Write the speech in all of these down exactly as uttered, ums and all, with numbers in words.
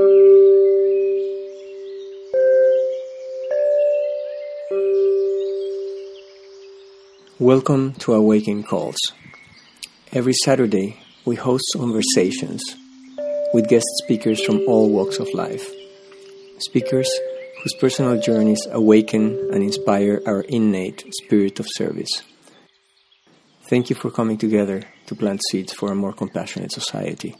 Welcome to Awaken Calls. Every Saturday, we host conversations with guest speakers from all walks of life. Speakers whose personal journeys awaken and inspire our innate spirit of service. Thank you for coming together to plant seeds for a more compassionate society.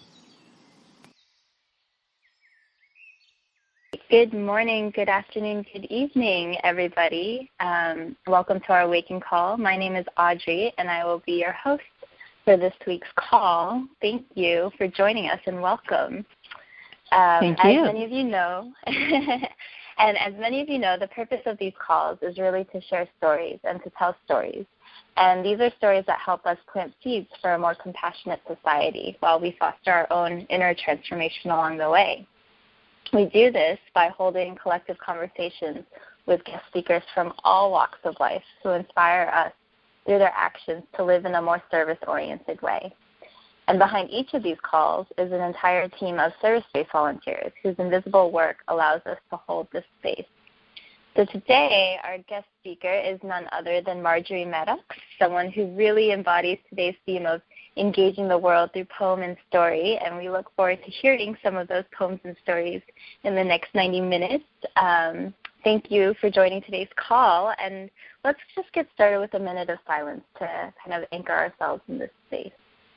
Good morning, good afternoon, good evening, everybody. Um, welcome to our Awaken Call. My name is Audrey, and I will be your host for this week's call. Thank you for joining us, and welcome. Um, Thank as you. many of you know, and as many of you know, the purpose of these calls is really to share stories and to tell stories. And these are stories that help us plant seeds for a more compassionate society while we foster our own inner transformation along the way. We do this by holding collective conversations with guest speakers from all walks of life who inspire us through their actions to live in a more service-oriented way. And behind each of these calls is an entire team of service-based volunteers whose invisible work allows us to hold this space. So today, our guest speaker is none other than Marjorie Maddox, someone who really embodies today's theme of engaging the world through poem and story, and we look forward to hearing some of those poems and stories in the next ninety minutes. Um, thank you for joining today's call, and let's just get started with a minute of silence to kind of anchor ourselves in this space.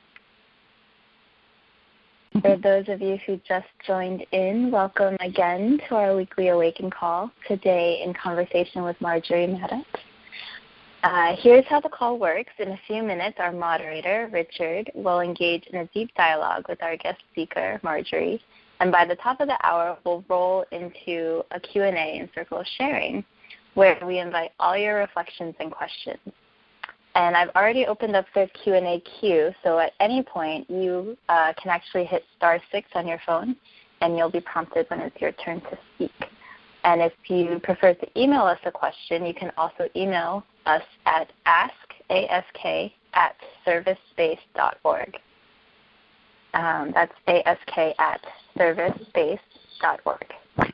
For those of you who just joined in, welcome again to our weekly Awaken Call, today in conversation with Marjorie Maddox. Uh, here's how the call works. In a few minutes, our moderator, Richard, will engage in a deep dialogue with our guest speaker, Marjorie. And by the top of the hour, we'll roll into a Q and A and circle of sharing, where we invite all your reflections and questions. And I've already opened up the Q and A queue, so at any point, you uh, can actually hit star six on your phone, and you'll be prompted when it's your turn to speak. And if you prefer to email us a question, you can also email us at ask, A S K, at servicespace dot org. Um, that's A S K at servicespace dot org.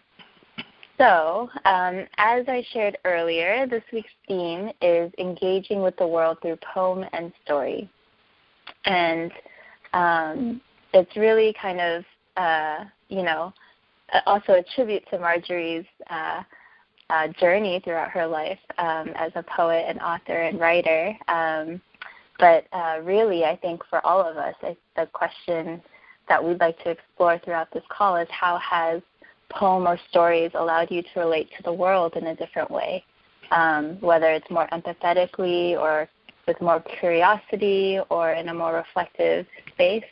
So, um, as I shared earlier, this week's theme is engaging with the world through poem and story. And um, it's really kind of, uh, you know, also a tribute to Marjorie's uh, uh, journey throughout her life um, as a poet and author and writer. Um, but uh, really, I think for all of us, I, the question that we'd like to explore throughout this call is how has poem or stories allowed you to relate to the world in a different way, um, whether it's more empathetically or with more curiosity or in a more reflective space.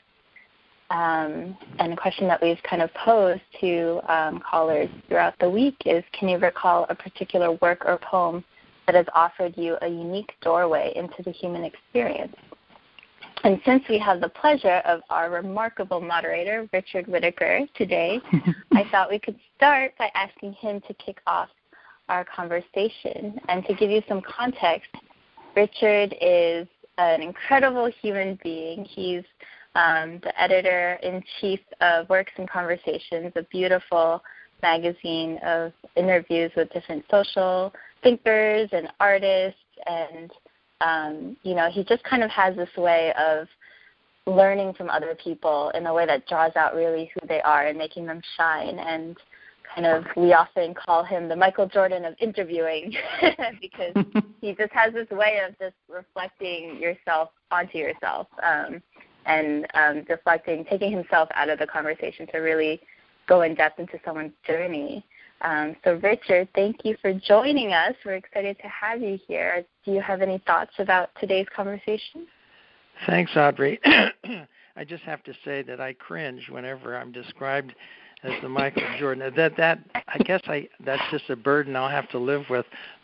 Um, and a question that we've kind of posed to um, callers throughout the week is, can you recall a particular work or poem that has offered you a unique doorway into the human experience? And since we have the pleasure of our remarkable moderator, Richard Whitaker, today, I thought we could start by asking him to kick off our conversation. And to give you some context, Richard is an incredible human being. He's Um, the editor-in-chief of Works and Conversations, a beautiful magazine of interviews with different social thinkers and artists. And, um, you know, he just kind of has this way of learning from other people in a way that draws out really who they are and making them shine. And kind of, we often call him the Michael Jordan of interviewing because he just has this way of just reflecting yourself onto yourself. Um, and um, deflecting, taking himself out of the conversation to really go in depth into someone's journey. Um, so, Richard, thank you for joining us. We're excited to have you here. Do you have any thoughts about today's conversation? Thanks, Audrey. I just have to say that I cringe whenever I'm described as the Michael Jordan. That that I guess I that's just a burden I'll have to live with.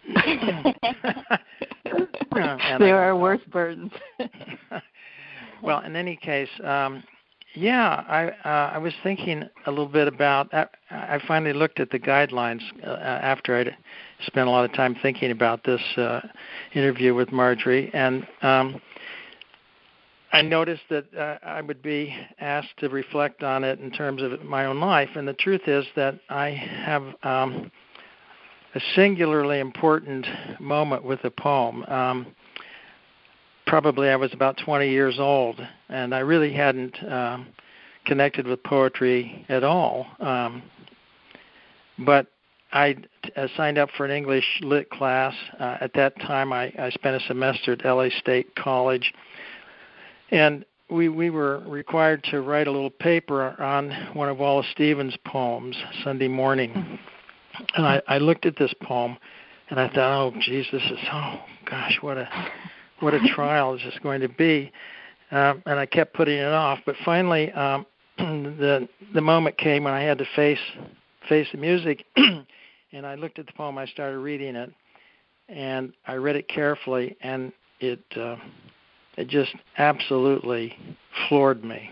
There are worse burdens. Well, in any case, um, yeah, I uh, I was thinking a little bit about. Uh, I finally looked at the guidelines uh, after I'd spent a lot of time thinking about this uh, interview with Marjorie, and um, I noticed that uh, I would be asked to reflect on it in terms of my own life, and the truth is that I have um, a singularly important moment with a poem. Um, probably I was about twenty years old, and I really hadn't um, connected with poetry at all. Um, but I uh, signed up for an English lit class. Uh, at that time, I, I spent a semester at L A State College, and we we were required to write a little paper on one of Wallace Stevens' poems, Sunday Morning. And I, I looked at this poem, and I thought, oh, geez, this is, oh, gosh, what a what a trial this is going to be. Um, and I kept putting it off. But finally, um, the the moment came when I had to face face the music, and I looked at the poem. I started reading it, and I read it carefully, and it uh, it just absolutely floored me.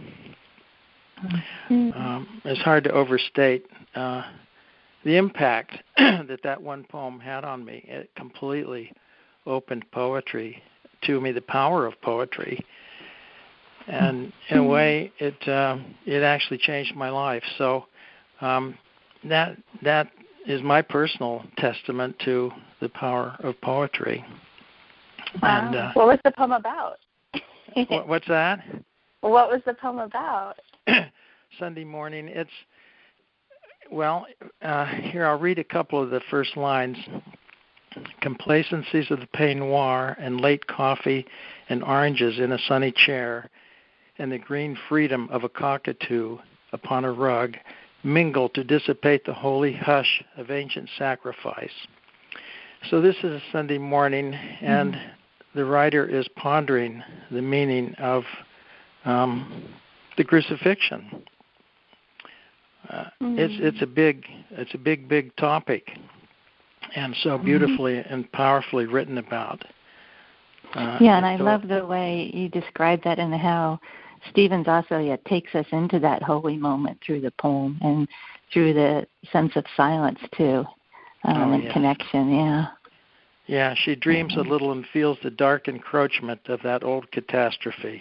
Um, it's hard to overstate uh, the impact that that one poem had on me. It completely opened poetry to me, the power of poetry, and in a way, it uh, it actually changed my life. So um, that that is my personal testament to the power of poetry. Wow. And, uh, what was the poem about? what, what's that? What was the poem about? Sunday Morning. It's well. Uh, here, I'll read a couple of the first lines. Complacencies of the peignoir and late coffee and oranges in a sunny chair, and the green freedom of a cockatoo upon a rug mingle to dissipate the holy hush of ancient sacrifice. So this is a Sunday morning, and mm-hmm. the writer is pondering the meaning of um, the crucifixion. Uh, mm-hmm. It's it's a big it's a big big topic, and so beautifully mm-hmm. and powerfully written about. Uh, yeah, and I so, love the way you describe that and how Stevens also yeah, takes us into that holy moment through the poem and through the sense of silence too, um, oh, and yes. connection. Yeah. Yeah, she dreams mm-hmm. a little and feels the dark encroachment of that old catastrophe.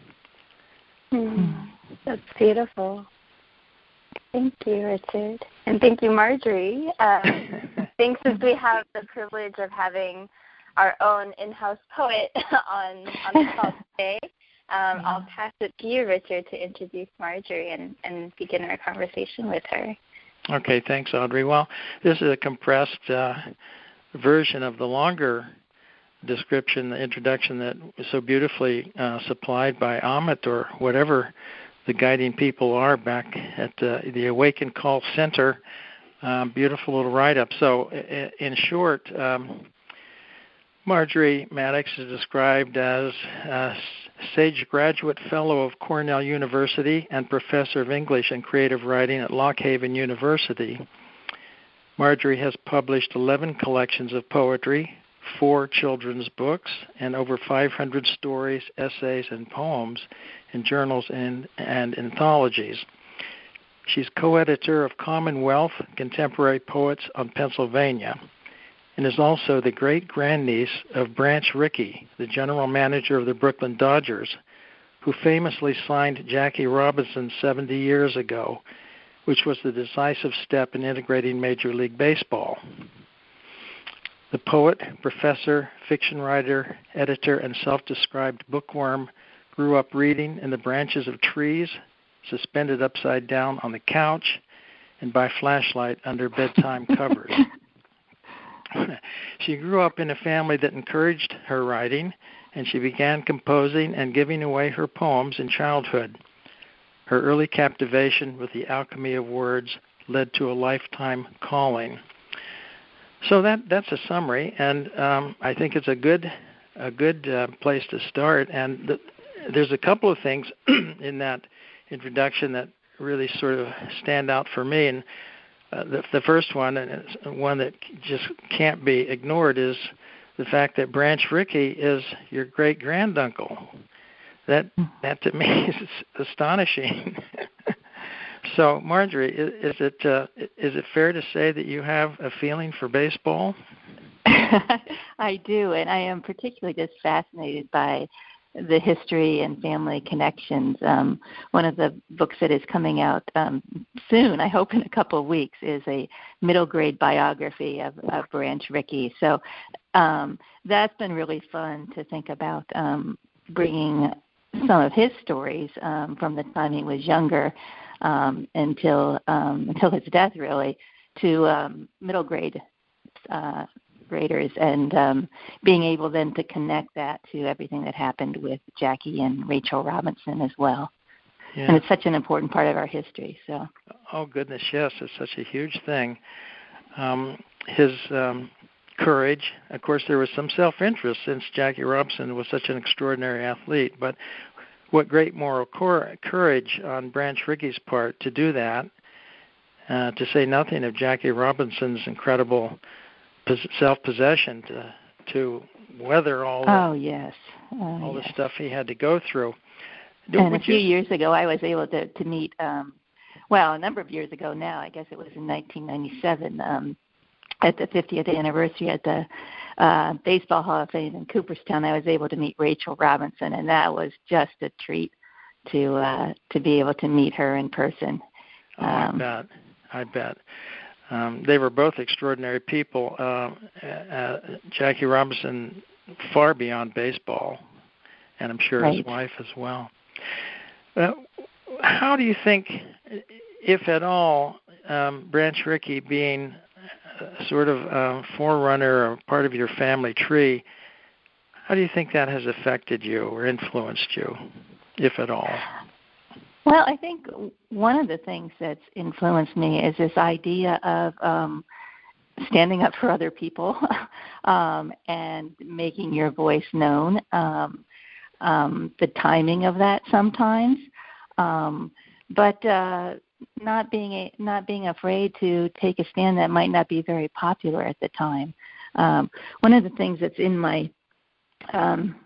Mm, that's beautiful. Thank you, Richard. And thank you, Marjorie. Um, thanks as we have the privilege of having our own in-house poet on, on the call today. Um, I'll pass it to you, Richard, to introduce Marjorie and, and begin our conversation with her. Okay, thanks, Audrey. Well, this is a compressed uh, version of the longer description, the introduction that was so beautifully uh, supplied by Amit or whatever the guiding people are back at uh, the Awaken Call Center. Um, beautiful little write-up. So in short, um, Marjorie Maddox is described as a Sage Graduate Fellow of Cornell University and Professor of English and Creative Writing at Lock Haven University. Marjorie has published eleven collections of poetry, four children's books, and over five hundred stories, essays, and poems in journals and, and anthologies. She's co-editor of Commonwealth Contemporary Poets on Pennsylvania and is also the great-grandniece of Branch Rickey, the general manager of the Brooklyn Dodgers, who famously signed Jackie Robinson seventy years ago, which was the decisive step in integrating Major League Baseball. The poet, professor, fiction writer, editor, and self-described bookworm grew up reading in the branches of trees, suspended upside down on the couch, and by flashlight under bedtime covers. She grew up in a family that encouraged her writing, and she began composing and giving away her poems in childhood. Her early captivation with the alchemy of words led to a lifetime calling. So that that's a summary, and um, I think it's a good a good uh, place to start. And the, there's a couple of things in that introduction that really sort of stand out for me. And uh, the, the first one, and it's one that just can't be ignored, is the fact that Branch Rickey is your great granduncle. That that to me is astonishing. So, Marjorie, is, is it uh, is it fair to say that you have a feeling for baseball? I do, and I am particularly just fascinated by the history and family connections. Um, one of the books that is coming out um, soon, I hope in a couple of weeks, is a middle grade biography of, of Branch Rickey. So um, that's been really fun to think about, um, bringing some of his stories um, from the time he was younger um, until um, until his death, really, to um, middle grade uh, graders, and um, being able then to connect that to everything that happened with Jackie and Rachel Robinson as well. Yeah. And it's such an important part of our history. So. Oh goodness, yes, it's such a huge thing. Um, his um, courage, of course, there was some self-interest since Jackie Robinson was such an extraordinary athlete, but what great moral cor- courage on Branch Rickey's part to do that, uh, to say nothing of Jackie Robinson's incredible pos- self-possession to to weather all the, oh, yes. oh, all yes. the stuff he had to go through. Do, and a few you... years ago, I was able to, to meet, um, well, a number of years ago now, I guess it was in nineteen ninety-seven, um, at the fiftieth anniversary at the uh, Baseball Hall of Fame in Cooperstown. I was able to meet Rachel Robinson, and that was just a treat to uh, to be able to meet her in person. Oh, um, I bet. I bet. Um, they were both extraordinary people. Uh, uh, Jackie Robinson, far beyond baseball, and I'm sure right. his wife as well. Uh, how do you think, if at all, um, Branch Rickey being a sort of uh, forerunner or part of your family tree, how do you think that has affected you or influenced you, if at all? Well, I think one of the things that's influenced me is this idea of um, standing up for other people um, and making your voice known. Um, um, the timing of that sometimes, um, but uh, not being a, not being afraid to take a stand that might not be very popular at the time. Um, one of the things that's in my um,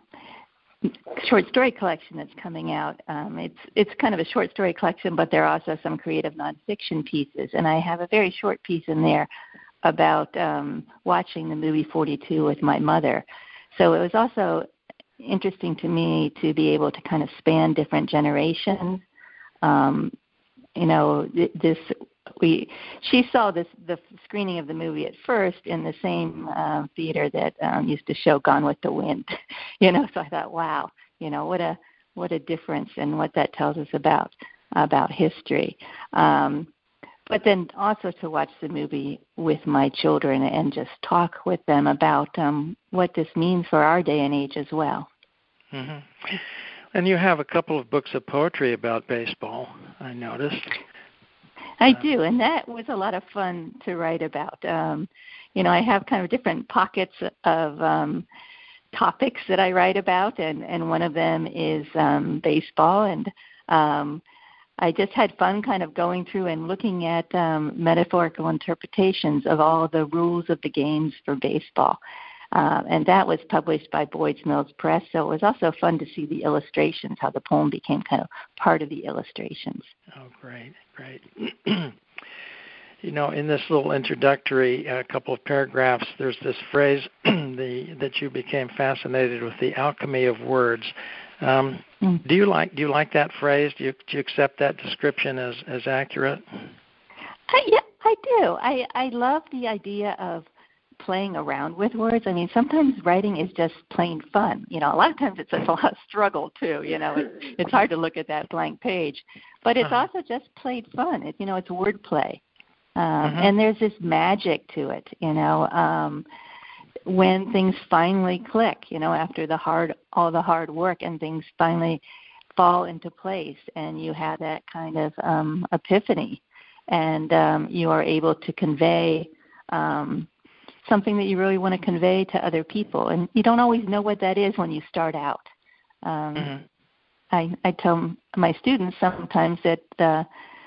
short story collection that's coming out. Um, it's it's kind of a short story collection, but there are also some creative nonfiction pieces, and I have a very short piece in there about um, watching the movie forty-two with my mother. So it was also interesting to me to be able to kind of span different generations. Um, you know, this we she saw this the screening of the movie at first in the same uh, theater that um, used to show Gone with the Wind. You know, so I thought, wow, you know, what a what a difference and what that tells us about about history. Um, but then also to watch the movie with my children and just talk with them about um, what this means for our day and age as well. Mm-hmm. And you have a couple of books of poetry about baseball, I noticed. I do, and that was a lot of fun to write about. Um, you know, I have kind of different pockets of um, topics that I write about, and, and one of them is um, baseball. And um, I just had fun kind of going through and looking at um, metaphorical interpretations of all the rules of the games for baseball. Uh, and that was published by Boyd's Mills Press, so it was also fun to see the illustrations, how the poem became kind of part of the illustrations. Oh, great, great. You know, in this little introductory uh, couple of paragraphs, there's this phrase the, that you became fascinated with, the alchemy of words. Um, mm. Do you like do you like that phrase? Do you, do you accept that description as, as accurate? I, yeah, I do. I, I love the idea of playing around with words. I mean, sometimes writing is just plain fun. You know, a lot of times it's a lot of struggle too. You know, it's, it's hard to look at that blank page, but it's uh-huh. also just plain fun. It, you know, it's wordplay, um, uh-huh. and there's this magic to it. You know, um, when things finally click. You know, after the hard, all the hard work, and things finally fall into place, and you have that kind of um, epiphany, and um, you are able to convey. Um, something that you really want to convey to other people. And you don't always know what that is when you start out. Um, mm-hmm. I, I tell my students sometimes that the,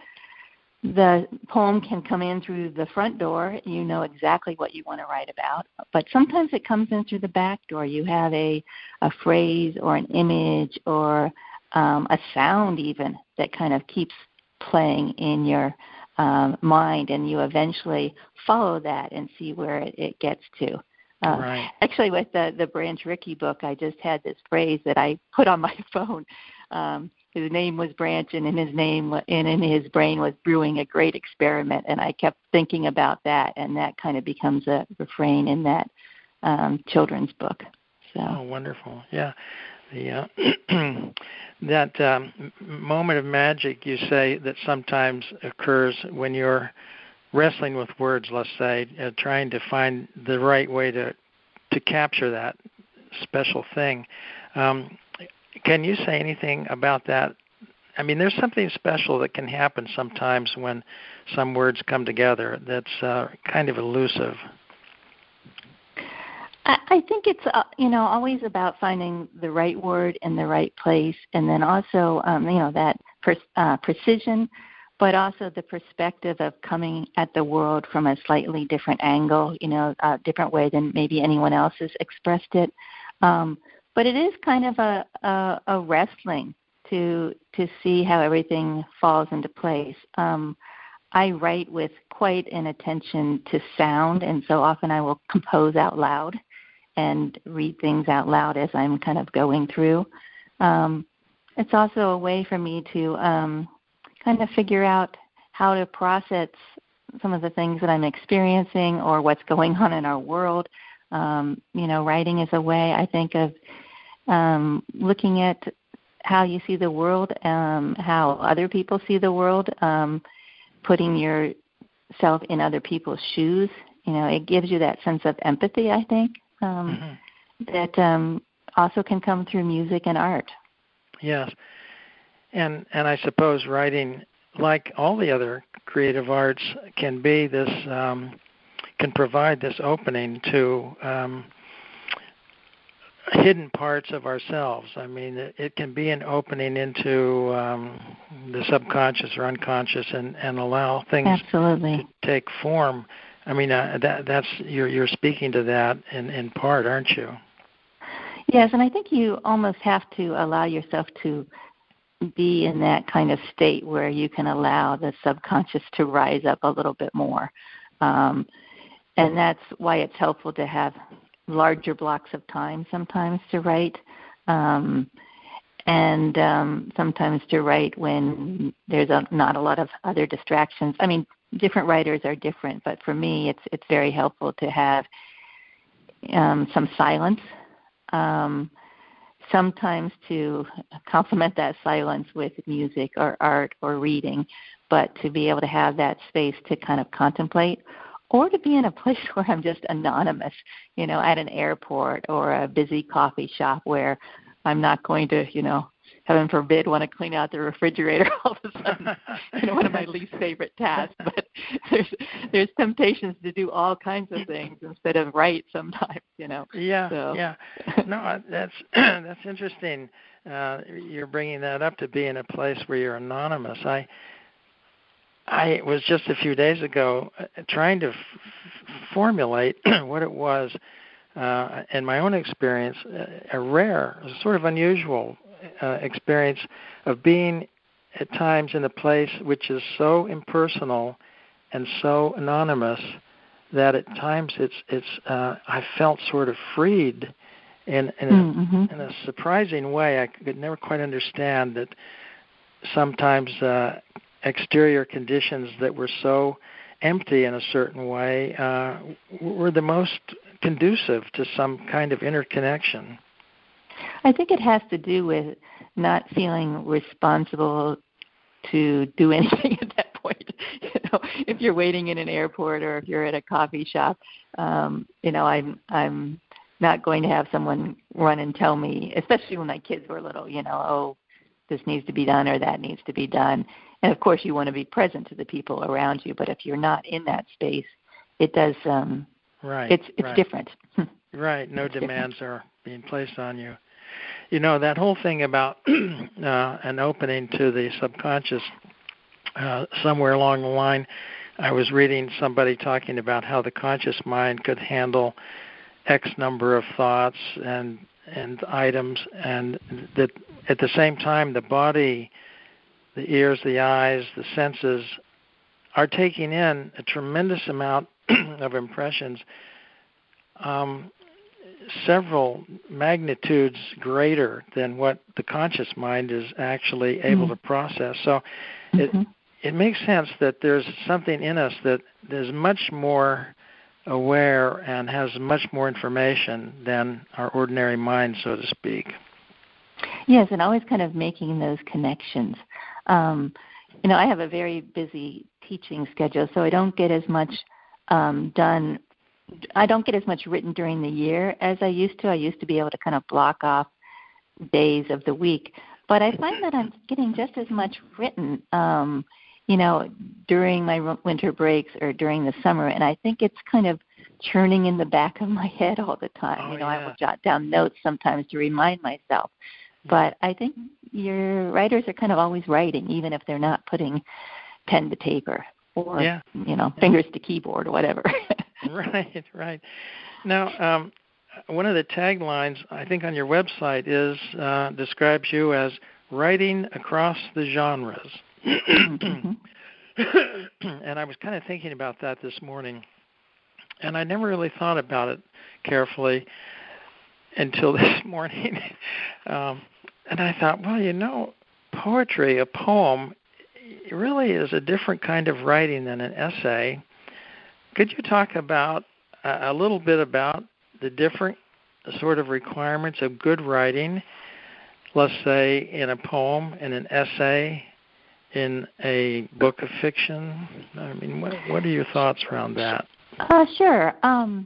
the poem can come in through the front door. You know exactly what you want to write about. But sometimes it comes in through the back door. You have a, a phrase or an image or um, a sound even that kind of keeps playing in your um, mind, and you eventually follow that and see where it, it gets to. Uh, right. Actually, with the, the Branch Rickey book, I just had this phrase that I put on my phone. Um, his name was Branch, and in his name and in his brain was brewing a great experiment. And I kept thinking about that, and that kind of becomes a refrain in that um, children's book. So. Oh, wonderful! Yeah, the uh, that um, moment of magic you say that sometimes occurs when you're wrestling with words. Let's say uh, trying to find the right way to to capture that special thing. Um, can you say anything about that? I mean, there's something special that can happen sometimes when some words come together that's uh, kind of elusive. I, I think it's, uh, you know, always about finding the right word in the right place, and then also, um, you know, that per, uh, precision, but also the perspective of coming at the world from a slightly different angle, you know, a different way than maybe anyone else has expressed it. Um, but it is kind of a, a, a wrestling to to see how everything falls into place. Um, I write with quite an attention to sound, and so often I will compose out loud and read things out loud as I'm kind of going through. Um, it's also a way for me to um, kind of figure out how to process some of the things that I'm experiencing or what's going on in our world. Um, you know, writing is a way, I think, of um, looking at how you see the world, um, how other people see the world, um, putting yourself in other people's shoes. You know, it gives you that sense of empathy, I think, um, mm-hmm. that um, also can come through music and art. Yes. And and I suppose writing, like all the other creative arts, can be this, um, can provide this opening to um, hidden parts of ourselves. I mean, it, it can be an opening into um, the subconscious or unconscious, and, and allow things Absolutely. to take form. I mean, uh, that that's you're you're speaking to that in, in part, aren't you? Yes, and I think you almost have to allow yourself to be in that kind of state where you can allow the subconscious to rise up a little bit more. Um, and that's why it's helpful to have larger blocks of time sometimes to write, um, and um, sometimes to write when there's a, not a lot of other distractions. I mean, different writers are different, but for me, it's it's very helpful to have um, some silence, um, sometimes to complement that silence with music or art or reading, but to be able to have that space to kind of contemplate, or to be in a place where I'm just anonymous, you know, at an airport or a busy coffee shop where I'm not going to, you know, heaven forbid, want to clean out the refrigerator all of a sudden. You know, one of my least favorite tasks. But there's there's temptations to do all kinds of things instead of write sometimes, you know. Yeah, so. yeah. No, that's that's interesting. Uh, you're bringing that up, to be in a place where you're anonymous. I I was just a few days ago trying to f- formulate what it was, uh, in my own experience, a rare, sort of unusual uh, experience of being at times in a place which is so impersonal and so anonymous that at times it's it's uh, I felt sort of freed in in a, mm-hmm. in a surprising way. I could never quite understand that sometimes uh, exterior conditions that were so empty in a certain way uh, were the most conducive to some kind of interconnection. I think it has to do with not feeling responsible to do anything at that point. You know, if you're waiting in an airport or if you're at a coffee shop, um, you know, I'm I'm not going to have someone run and tell me, especially when my kids were little, you know, oh, this needs to be done or that needs to be done. And of course, you want to be present to the people around you. But if you're not in that space, it does. Um, right. It's it's right. different. Right. No it's demands different. are being placed on you. You know, that whole thing about uh, an opening to the subconscious, uh, somewhere along the line, I was reading somebody talking about how the conscious mind could handle X number of thoughts and and items, and that at the same time the body, the ears, the eyes, the senses are taking in a tremendous amount of impressions um, several magnitudes greater than what the conscious mind is actually able mm-hmm. to process. So mm-hmm. it it makes sense that there's something in us that is much more aware and has much more information than our ordinary mind, so to speak. Yes, and always kind of making those connections. Um, you know, I have a very busy teaching schedule, so I don't get as much um, done. I don't get as much written during the year as I used to. I used to be able to kind of block off days of the week. But I find that I'm getting just as much written, um, you know, during my winter breaks or during the summer. And I think it's kind of churning in the back of my head all the time. Oh, you know, yeah. I will jot down notes sometimes to remind myself. But I think your writers are kind of always writing, even if they're not putting pen to paper or, yeah. you know, yeah. fingers to keyboard or whatever. Right, right. Now, um, one of the taglines, I think, on your website is uh, describes you as writing across the genres. Mm-hmm. And I was kind of thinking about that this morning, and I never really thought about it carefully until this morning. um, and I thought, well, you know, poetry, a poem, it really is a different kind of writing than an essay. Could you talk about uh, a little bit about the different sort of requirements of good writing, let's say in a poem, in an essay, in a book of fiction? I mean, what, what are your thoughts around that? Uh, sure. Um,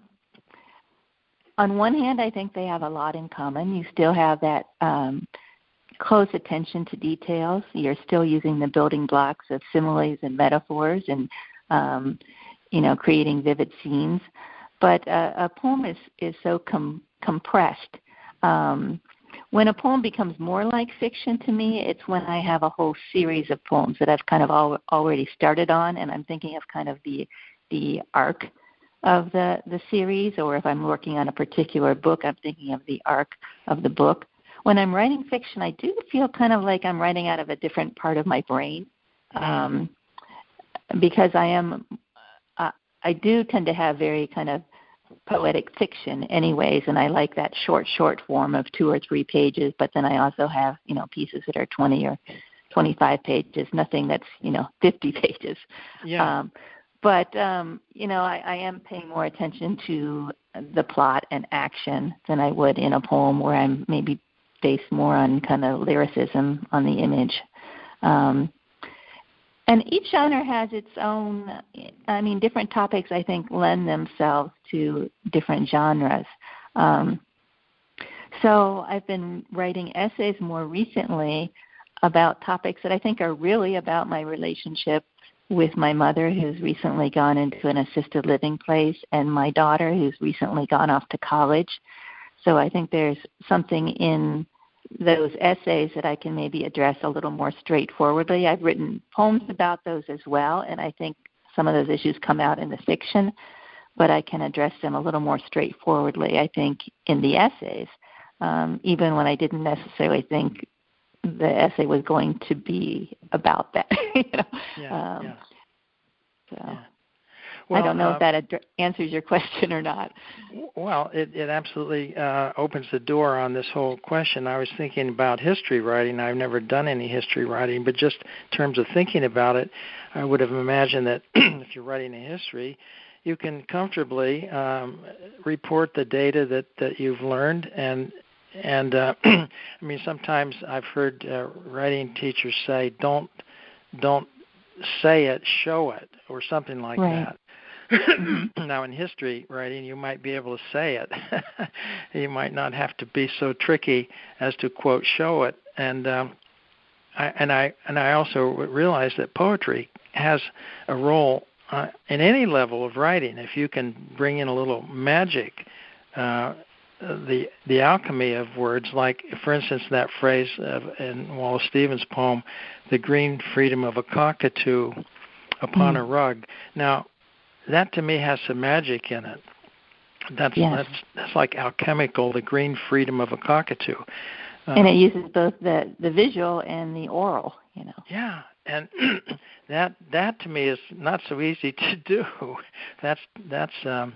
on one hand, I think they have a lot in common. You still have that um, close attention to details. You're still using the building blocks of similes and metaphors and um you know, creating vivid scenes. But uh, a poem is, is so com- compressed. Um, when a poem becomes more like fiction to me, it's when I have a whole series of poems that I've kind of al- already started on, and I'm thinking of kind of the the arc of the, the series, or if I'm working on a particular book, I'm thinking of the arc of the book. When I'm writing fiction, I do feel kind of like I'm writing out of a different part of my brain um, because I am... I do tend to have very kind of poetic fiction anyways, and I like that short, short form of two or three pages, but then I also have, you know, pieces that are twenty or twenty-five pages, nothing that's, you know, fifty pages. Yeah. Um, but, um, you know, I, I am paying more attention to the plot and action than I would in a poem where I'm maybe based more on kind of lyricism on the image. Um And each genre has its own, I mean, different topics, I think, lend themselves to different genres. Um, so I've been writing essays more recently about topics that I think are really about my relationship with my mother, who's recently gone into an assisted living place, and my daughter, who's recently gone off to college. So I think there's something in those essays that I can maybe address a little more straightforwardly. I've written poems about those as well, and I think some of those issues come out in the fiction, but I can address them a little more straightforwardly, I think, in the essays, um, even when I didn't necessarily think the essay was going to be about that. you know? Yeah, um, yeah. So. Yeah. Well, I don't know uh, if that ad- answers your question or not. Well, it, it absolutely uh, opens the door on this whole question. I was thinking about history writing. I've never done any history writing, but just in terms of thinking about it, I would have imagined that if you're writing a history, you can comfortably um, report the data that, that you've learned. And, and uh, I mean, sometimes I've heard uh, writing teachers say, don't, don't say it, show it, or something like right. that. Now, in history writing, you might be able to say it. You might not have to be so tricky as to, quote, show it. And um, I, and I and I also realize that poetry has a role uh, in any level of writing. If you can bring in a little magic, uh, the the alchemy of words, like, for instance, that phrase of, in Wallace Stevens' poem, "the green freedom of a cockatoo upon mm. a rug." Now, that to me has some magic in it. That's yes. that's that's like alchemical, the green freedom of a cockatoo. Um, and it uses both the, the visual and the oral, you know. Yeah, and that that to me is not so easy to do. That's that's um,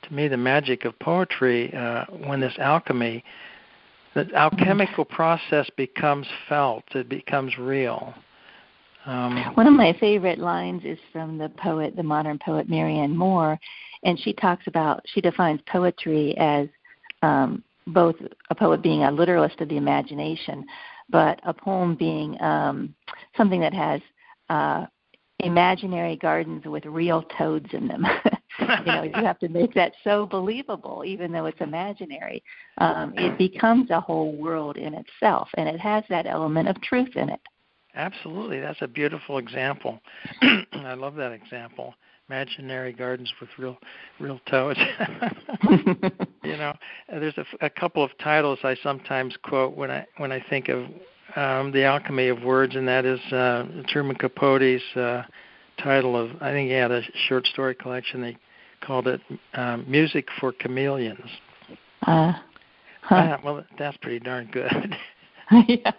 to me, the magic of poetry uh, when this alchemy, the alchemical process becomes felt, it becomes real. Um, One of my favorite lines is from the poet, the modern poet Marianne Moore, and she talks about, she defines poetry as um, both a poet being a literalist of the imagination, but a poem being um, something that has uh, imaginary gardens with real toads in them. You know, you have to make that so believable, even though it's imaginary. Um, it becomes a whole world in itself, and it has that element of truth in it. Absolutely. That's a beautiful example. I love that example. Imaginary gardens with real real toads. You know, there's a, a couple of titles I sometimes quote when I when I think of um, the alchemy of words, and that is uh, Truman Capote's uh, title of, I think he had a short story collection. They called it um, Music for Chameleons. Uh, huh. uh, well, that's pretty darn good. Yeah.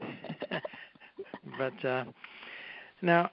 But uh, now,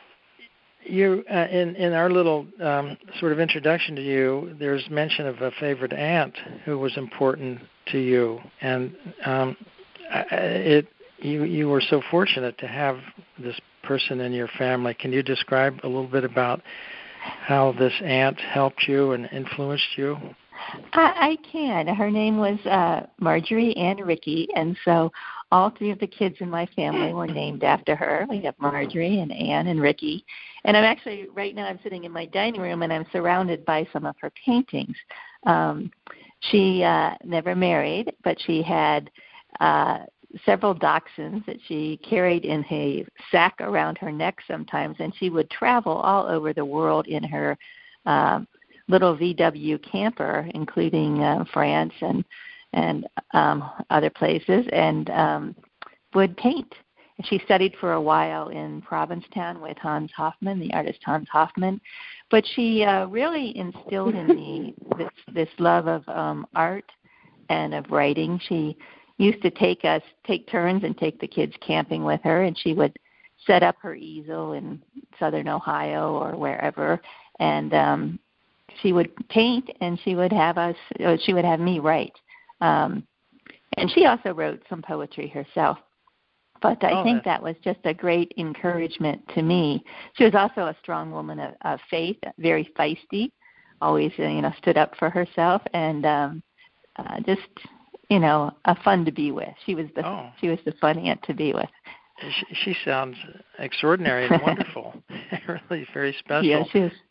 you uh, in in our little um, sort of introduction to you, there's mention of a favorite aunt who was important to you, and um, it you you were so fortunate to have this person in your family. Can you describe a little bit about how this aunt helped you and influenced you? I, I can. Her name was uh, Marjorie Ann Rickey, and so all three of the kids in my family were named after her. We have Marjorie and Ann and Ricky. And I'm actually, right now I'm sitting in my dining room, and I'm surrounded by some of her paintings. Um, she uh, never married, but she had uh, several dachshunds that she carried in a sack around her neck sometimes, and she would travel all over the world in her uh, little V W camper, including uh, France and and um, other places, and um, would paint. And she studied for a while in Provincetown with Hans Hofmann, the artist Hans Hofmann. But she uh, really instilled in me this, this love of um, art and of writing. She used to take us, take turns and take the kids camping with her, and she would set up her easel in southern Ohio or wherever, and um, she would paint, and she would have us, or she would have me write. Um, and she also wrote some poetry herself. But I oh, think that was just a great encouragement to me. She was also a strong woman of, of faith, very feisty, always, uh, you know, stood up for herself, and um, uh, just, you know, a fun to be with. She was the oh. she was the fun aunt to be with. She, she sounds extraordinary and wonderful. Really very special. Yeah, she is.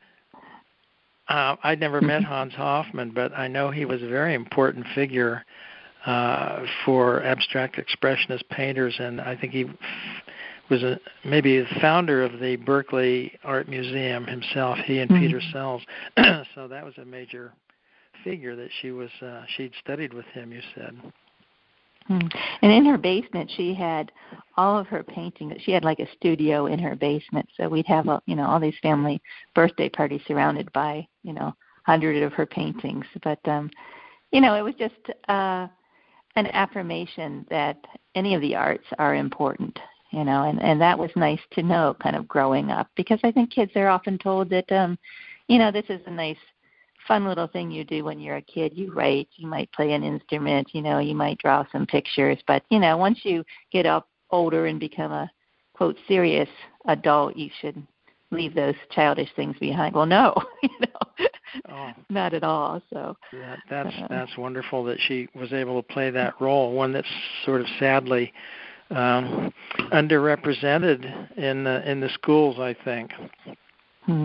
Uh, I'd never met Hans Hofmann, but I know he was a very important figure uh, for abstract expressionist painters, and I think he was a, maybe the founder of the Berkeley Art Museum himself, he and mm-hmm. Peter Sells. So that was a major figure that she was, uh, she'd studied with him, you said. And in her basement, she had all of her paintings. She had like a studio in her basement, so we'd have, a, you know, all these family birthday parties surrounded by, you know, hundreds of her paintings. But, um, you know, it was just uh, an affirmation that any of the arts are important, you know, and, and that was nice to know kind of growing up, because I think kids are often told that, um, you know, this is a nice fun little thing you do when you're a kid. You write, you might play an instrument, you know, you might draw some pictures. But, you know, once you get up older and become a, quote, serious adult, you should leave those childish things behind. Well, no, you know, oh, not at all. So that, that's uh, that's wonderful that she was able to play that role, one that's sort of sadly um, underrepresented in the, in the schools, I think. Hmm.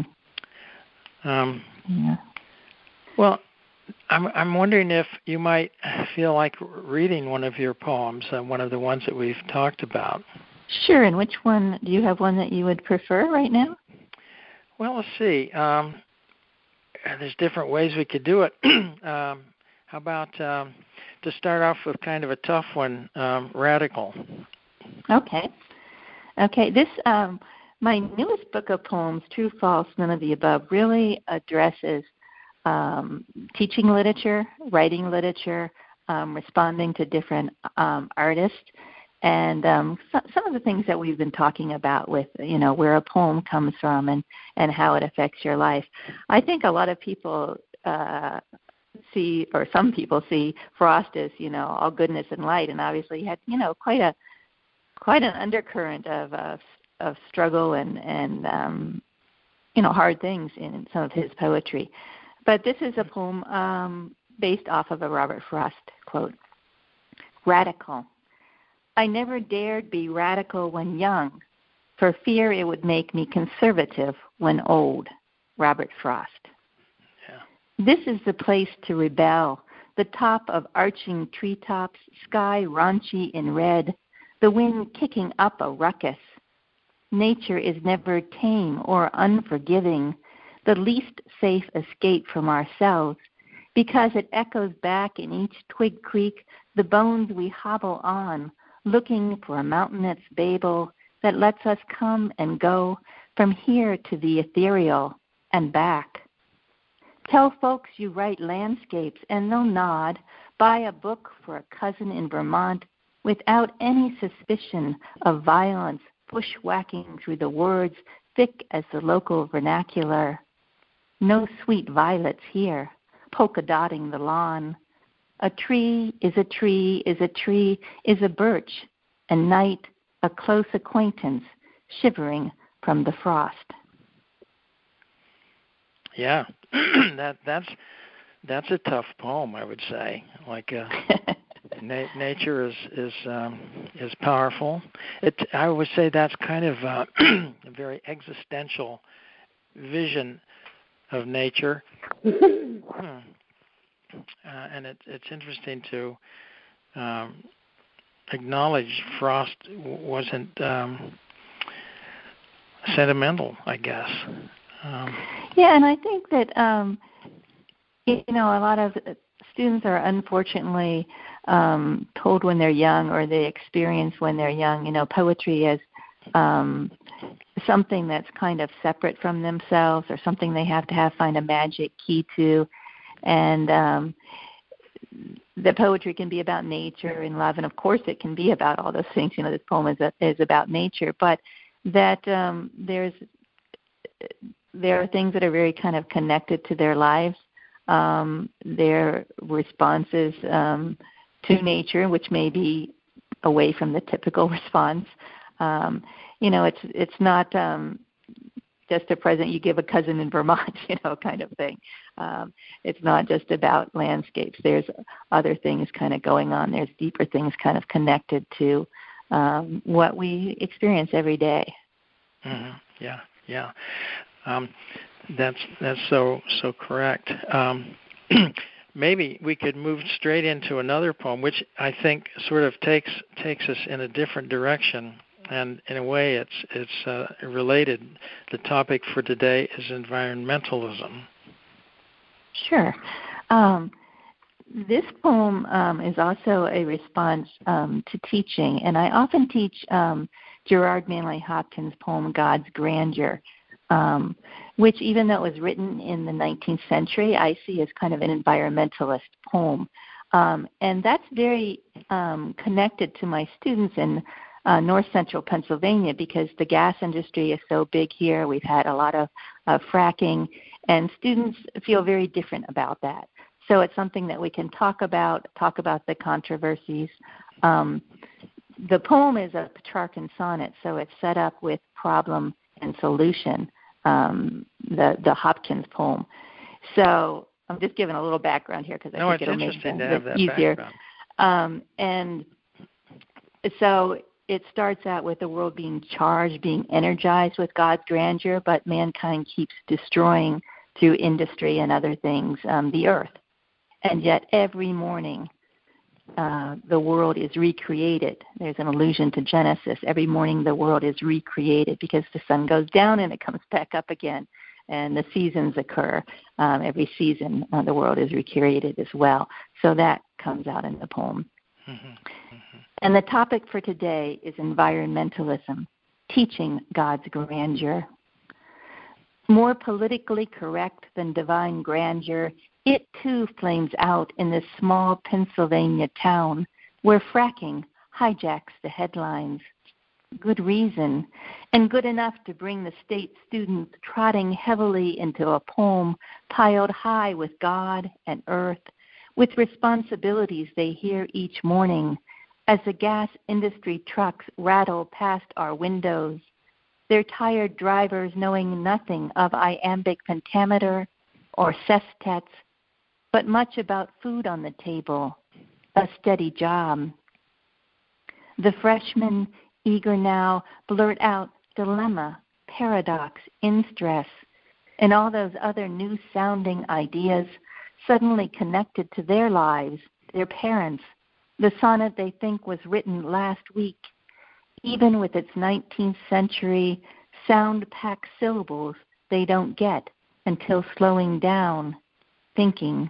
Um, yeah. Well, I'm I'm wondering if you might feel like reading one of your poems, uh, one of the ones that we've talked about. Sure. And which one? Do you have one that you would prefer right now? Well, let's see. Um, there's different ways we could do it. um, how about um, to start off with kind of a tough one, um, Radical. Okay. Okay. This um, my newest book of poems, True, False, None of the Above, really addresses Um, teaching literature, writing literature, um, responding to different um, artists, and um, so, some of the things that we've been talking about with, you know, where a poem comes from and, and how it affects your life. I think a lot of people uh, see, or some people see frost as, you know, all goodness and light, and obviously he had, you know, quite a quite an undercurrent of uh, of struggle and and um, you know, hard things in some of his poetry. But this is a poem um, based off of a Robert Frost quote. Radical. I never dared be radical when young, for fear it would make me conservative when old. Robert Frost. Yeah. This is the place to rebel, the top of arching treetops, sky raunchy in red, the wind kicking up a ruckus. Nature is never tame or unforgiving, the least safe escape from ourselves, because it echoes back in each twig creak the bones we hobble on, looking for a mountainous Babel that lets us come and go from here to the ethereal and back. Tell folks you write landscapes and they'll nod, buy a book for a cousin in Vermont without any suspicion of violence bushwhacking through the words thick as the local vernacular. No sweet violets here, polka-dotting the lawn. A tree is a tree is a tree is a birch, and night a close acquaintance shivering from the frost. Yeah, that that's that's a tough poem, I would say. Like uh, na- nature is is um, is powerful. It I would say that's kind of uh, a very existential vision of nature. uh, and it, it's interesting to um, acknowledge Frost wasn't um, sentimental, I guess. Um, yeah, and I think that, um, you know, a lot of students are unfortunately um, told when they're young, or they experience when they're young, you know, poetry as um, something that's kind of separate from themselves, or something they have to have find a magic key to. And um, the poetry can be about nature and love, and of course it can be about all those things. You know, this poem is, a, is about nature, but that um, there's there are things that are very kind of connected to their lives, um, their responses um, to nature, which may be away from the typical response. Um, you know, it's it's not um, just a present you give a cousin in Vermont, you know, kind of thing. Um, it's not just about landscapes. There's other things kind of going on. There's deeper things kind of connected to um, what we experience every day. Mm-hmm. Yeah, yeah. Um, that's that's so so correct. Um, maybe we could move straight into another poem, which I think sort of takes takes us in a different direction. And in a way, it's it's uh, related. The topic for today is environmentalism. Sure. Um, this poem um, is also a response um, to teaching, and I often teach um, Gerard Manley Hopkins' poem "God's Grandeur," um, which, even though it was written in the nineteenth century, I see as kind of an environmentalist poem, um, and that's very um, connected to my students in Uh, north central Pennsylvania, because the gas industry is so big here. We've had a lot of uh, fracking, and students feel very different about that. So it's something that we can talk about, talk about the controversies. Um, the poem is a Petrarchan sonnet, so it's set up with problem and solution, um, the, the Hopkins poem. So I'm just giving a little background here because I no, think it'll make it it easier. Um, and so it starts out with the world being charged, being energized with God's grandeur, but mankind keeps destroying through industry and other things um, the earth. And yet every morning uh, the world is recreated. There's an allusion to Genesis. Every morning the world is recreated because the sun goes down and it comes back up again. And the seasons occur. Um, every season uh, the world is recreated as well. So that comes out in the poem. Mm-hmm. Mm-hmm. And the topic for today is environmentalism, teaching God's grandeur. More politically correct than divine grandeur, it too flames out in this small Pennsylvania town where fracking hijacks the headlines. good reason, and good enough to bring the state students trotting heavily into a poem piled high with God and earth, with responsibilities they hear each morning as the gas industry trucks rattle past our windows, their tired drivers knowing nothing of iambic pentameter or sestets, but much about food on the table, a steady job. The freshmen, eager now, blurt out dilemma, paradox, in-stress, and all those other new-sounding ideas suddenly connected to their lives, their parents, the sonnet they think was written last week, even with its nineteenth century sound-packed syllables they don't get until slowing down, thinking.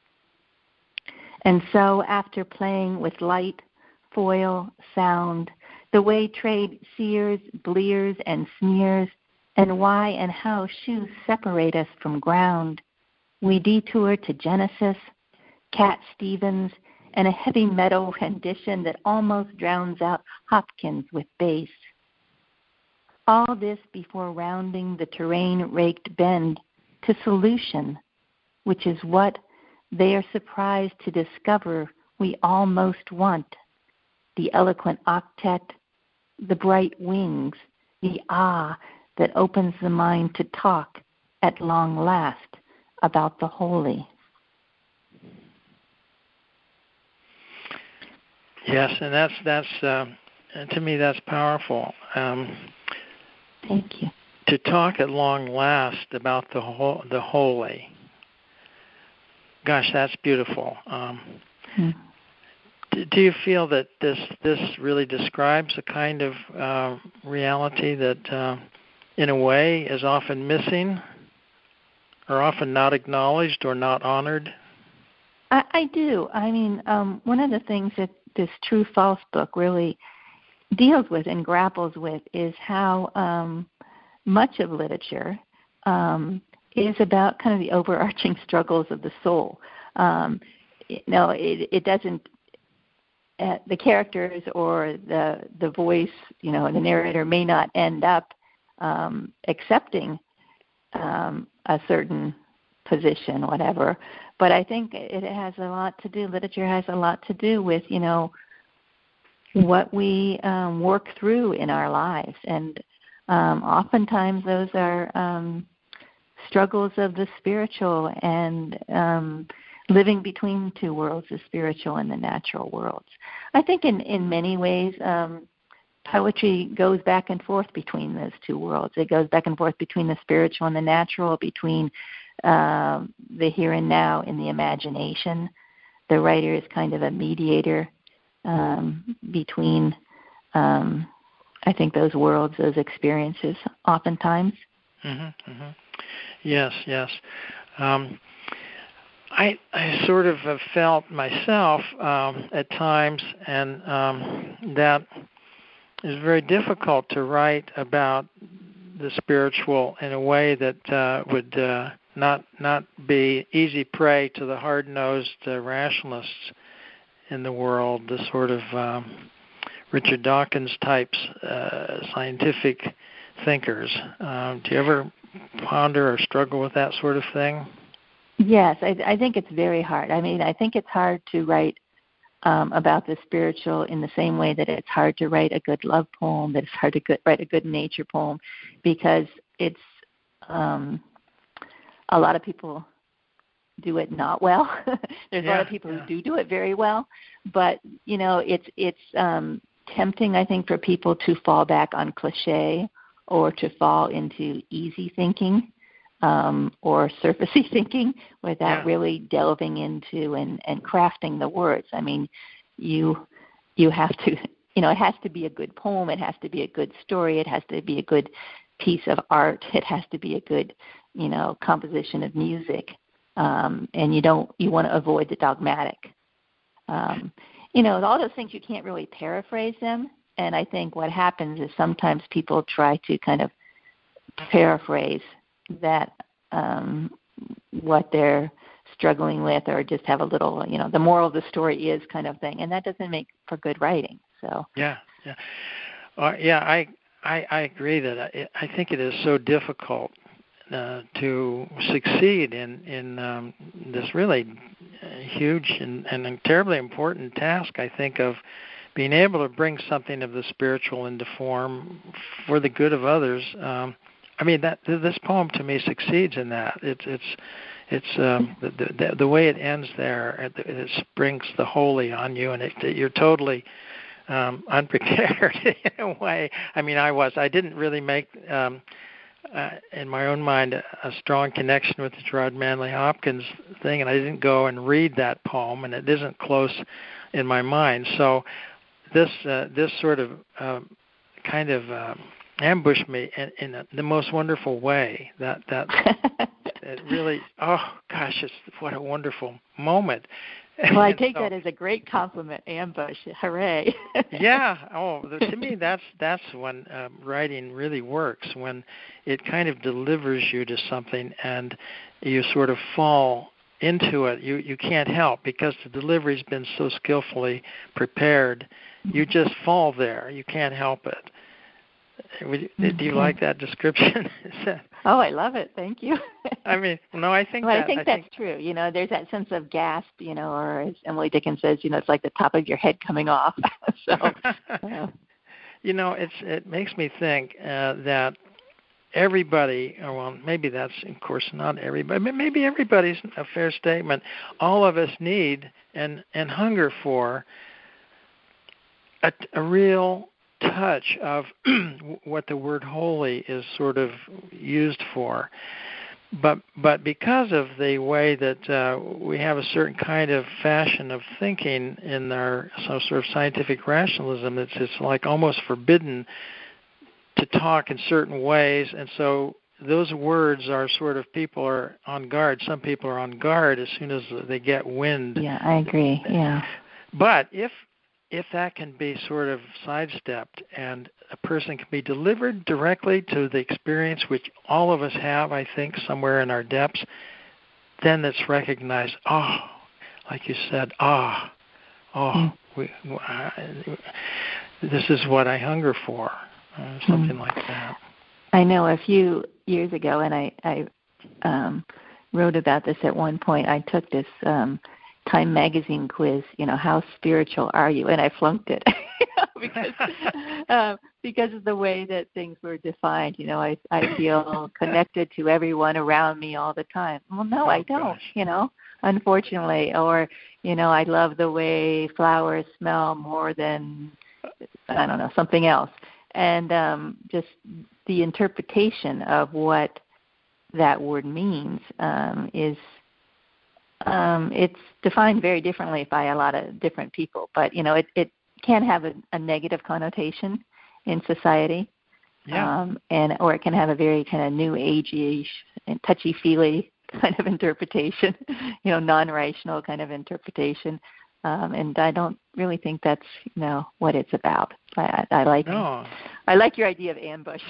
And so after playing with light, foil, sound, the way trade sears, blears, and sneers, and why and how shoes separate us from ground, we detour to Genesis, Cat Stevens, and a heavy metal rendition that almost drowns out Hopkins with bass. All this before rounding the terrain-raked bend to solution, which is what they are surprised to discover we almost want. The eloquent octet, the bright wings, the ah that opens the mind to talk at long last about the holy. Yes, and that's that's uh, to me that's powerful. Um, Thank you. To talk at long last about the ho- the holy. Gosh, that's beautiful. Um, hmm. do, do you feel that this this really describes a kind of uh, reality that, uh, in a way, is often missing, or often not acknowledged or not honored? I, I do. I mean, um, one of the things that this True False book really deals with and grapples with is how um, much of literature um, is about kind of the overarching struggles of the soul. Um, you know, it, it doesn't, uh, the characters or the the voice, you know, the narrator may not end up um, accepting um, a certain position, whatever. But I think it has a lot to do, literature has a lot to do with, you know, what we um, work through in our lives. And um, oftentimes those are um, struggles of the spiritual and um, living between two worlds, the spiritual and the natural worlds. I think in, in many ways, um, poetry goes back and forth between those two worlds. It goes back and forth between the spiritual and the natural, between um, the here and now and the imagination. The writer is kind of a mediator um, between, um, I think, those worlds, those experiences, oftentimes. Mm-hmm, mm-hmm. Yes, yes. Um, I I sort of have felt myself um, at times, and um, that is very difficult to write about the spiritual in a way that uh, would uh, not not be easy prey to the hard-nosed uh, rationalists in the world, the sort of um, Richard Dawkins types, uh, scientific thinkers. Um, do you ever ponder or struggle with that sort of thing? Yes, I, I think it's very hard. I mean, I think it's hard to write um, about the spiritual in the same way that it's hard to write a good love poem, that it's hard to good, write a good nature poem, because it's um, a lot of people do it not well. There's yeah, a lot of people yeah. who do do it very well, but you know, it's it's um, tempting, I think, for people to fall back on cliche or to fall into easy thinking um, or surfacey thinking without yeah. really delving into and, and crafting the words. I mean, you you have to, you know, it has to be a good poem. It has to be a good story. It has to be a good piece of art. It has to be a good, you know, composition of music. Um, and you don't, you want to avoid the dogmatic. Um, you know, all those things, you can't really paraphrase them. And I think what happens is sometimes people try to kind of paraphrase that, um, what they're struggling with, or just have a little, you know, the moral of the story is kind of thing. And that doesn't make for good writing. So yeah, yeah. Uh, yeah, I, I I agree that I, I think it is so difficult uh, to succeed in in um, this really huge and, and terribly important task. I think of being able to bring something of the spiritual into form for the good of others. Um, I mean, that this poem to me succeeds in that. It's it's it's um, the, the the way it ends there. It, it springs the holy on you, and it, it, you're totally um, unprepared in a way. I mean, I was. I didn't really make um, uh, in my own mind a, a strong connection with the Gerard Manley Hopkins thing, and I didn't go and read that poem, and it isn't close in my mind. So this uh, this sort of um, kind of um, ambushed me in, in a, the most wonderful way. That that it really, oh gosh, it's, what a wonderful moment. Well, I take so, that as a great compliment. Ambush, hooray! Yeah. Oh, the, to me, that's that's when um, writing really works. When it kind of delivers you to something, and you sort of fall into it. You you can't help because the delivery's been so skillfully prepared. You just fall there. You can't help it. Do you like that description? Oh, I love it. Thank you. I mean, no, I think well, that, I think I that's think... true. You know, there's that sense of gasp, you know, or as Emily Dickinson says, you know, it's like the top of your head coming off. so, uh. You know, it's it makes me think uh, that everybody, or well, maybe that's, of course, not everybody, but maybe everybody's a fair statement. All of us need and, and hunger for a, a real touch of what the word holy is sort of used for. But but because of the way that uh, we have a certain kind of fashion of thinking in our some sort of scientific rationalism, it's, it's like almost forbidden to talk in certain ways. And so those words are sort of, people are on guard. Some people are on guard as soon as they get wind. Yeah, I agree, yeah. But if if that can be sort of sidestepped and a person can be delivered directly to the experience which all of us have, I think, somewhere in our depths, then it's recognized, oh, like you said, ah, oh, mm. we, I, this is what I hunger for, uh, something mm. like that. I know a few years ago, and I, I um, wrote about this at one point, I took this um, Time magazine quiz, you know, how spiritual are you? And I flunked it because uh, because of the way that things were defined. You know, I I feel connected to everyone around me all the time. Well, no, oh, I don't. Gosh. You know, unfortunately, or you know, I love the way flowers smell more than I don't know something else, and um, just the interpretation of what that word means um, is. Um, it's defined very differently by a lot of different people, but you know, it, it can have a, a negative connotation in society, yeah. um, and or it can have a very kind of new agey and touchy-feely kind of interpretation, you know, non-rational kind of interpretation, um, and I don't really think that's you know what it's about. I, I like no. I like your idea of ambush.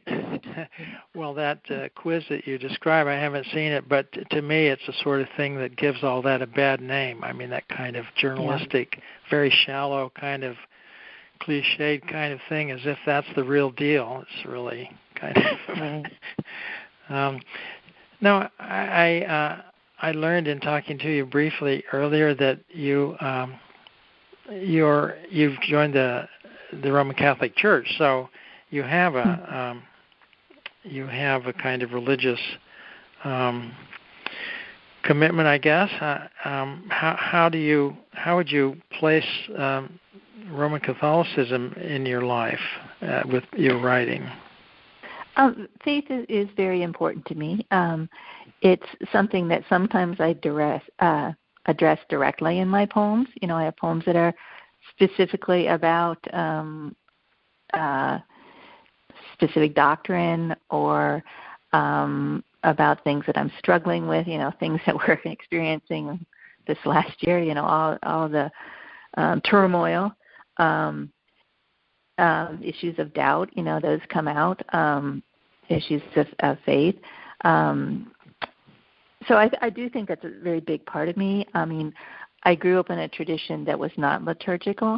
Well, that uh, quiz that you describe, I haven't seen it, but t- to me it's the sort of thing that gives all that a bad name. I mean, that kind of journalistic, yeah. very shallow kind of cliched kind of thing, as if that's the real deal. It's really kind of... Right. um, no, I I, uh, I learned in talking to you briefly earlier that you um, you're you've joined the the Roman Catholic Church, so you have a mm-hmm. um, you have a kind of religious um, commitment, I guess. Uh, um, how how do you how would you place um, Roman Catholicism in your life uh, with your writing? Um, faith is, is very important to me. Um, it's something that sometimes I address, uh, address directly in my poems. You know, I have poems that are specifically about um, uh, specific doctrine or um, about things that I'm struggling with, you know, things that we're experiencing this last year, you know, all, all the um, turmoil, um, um, issues of doubt, you know, those come out, um, issues of, of faith. Um, so I, I do think that's a very big part of me. I mean, I grew up in a tradition that was not liturgical,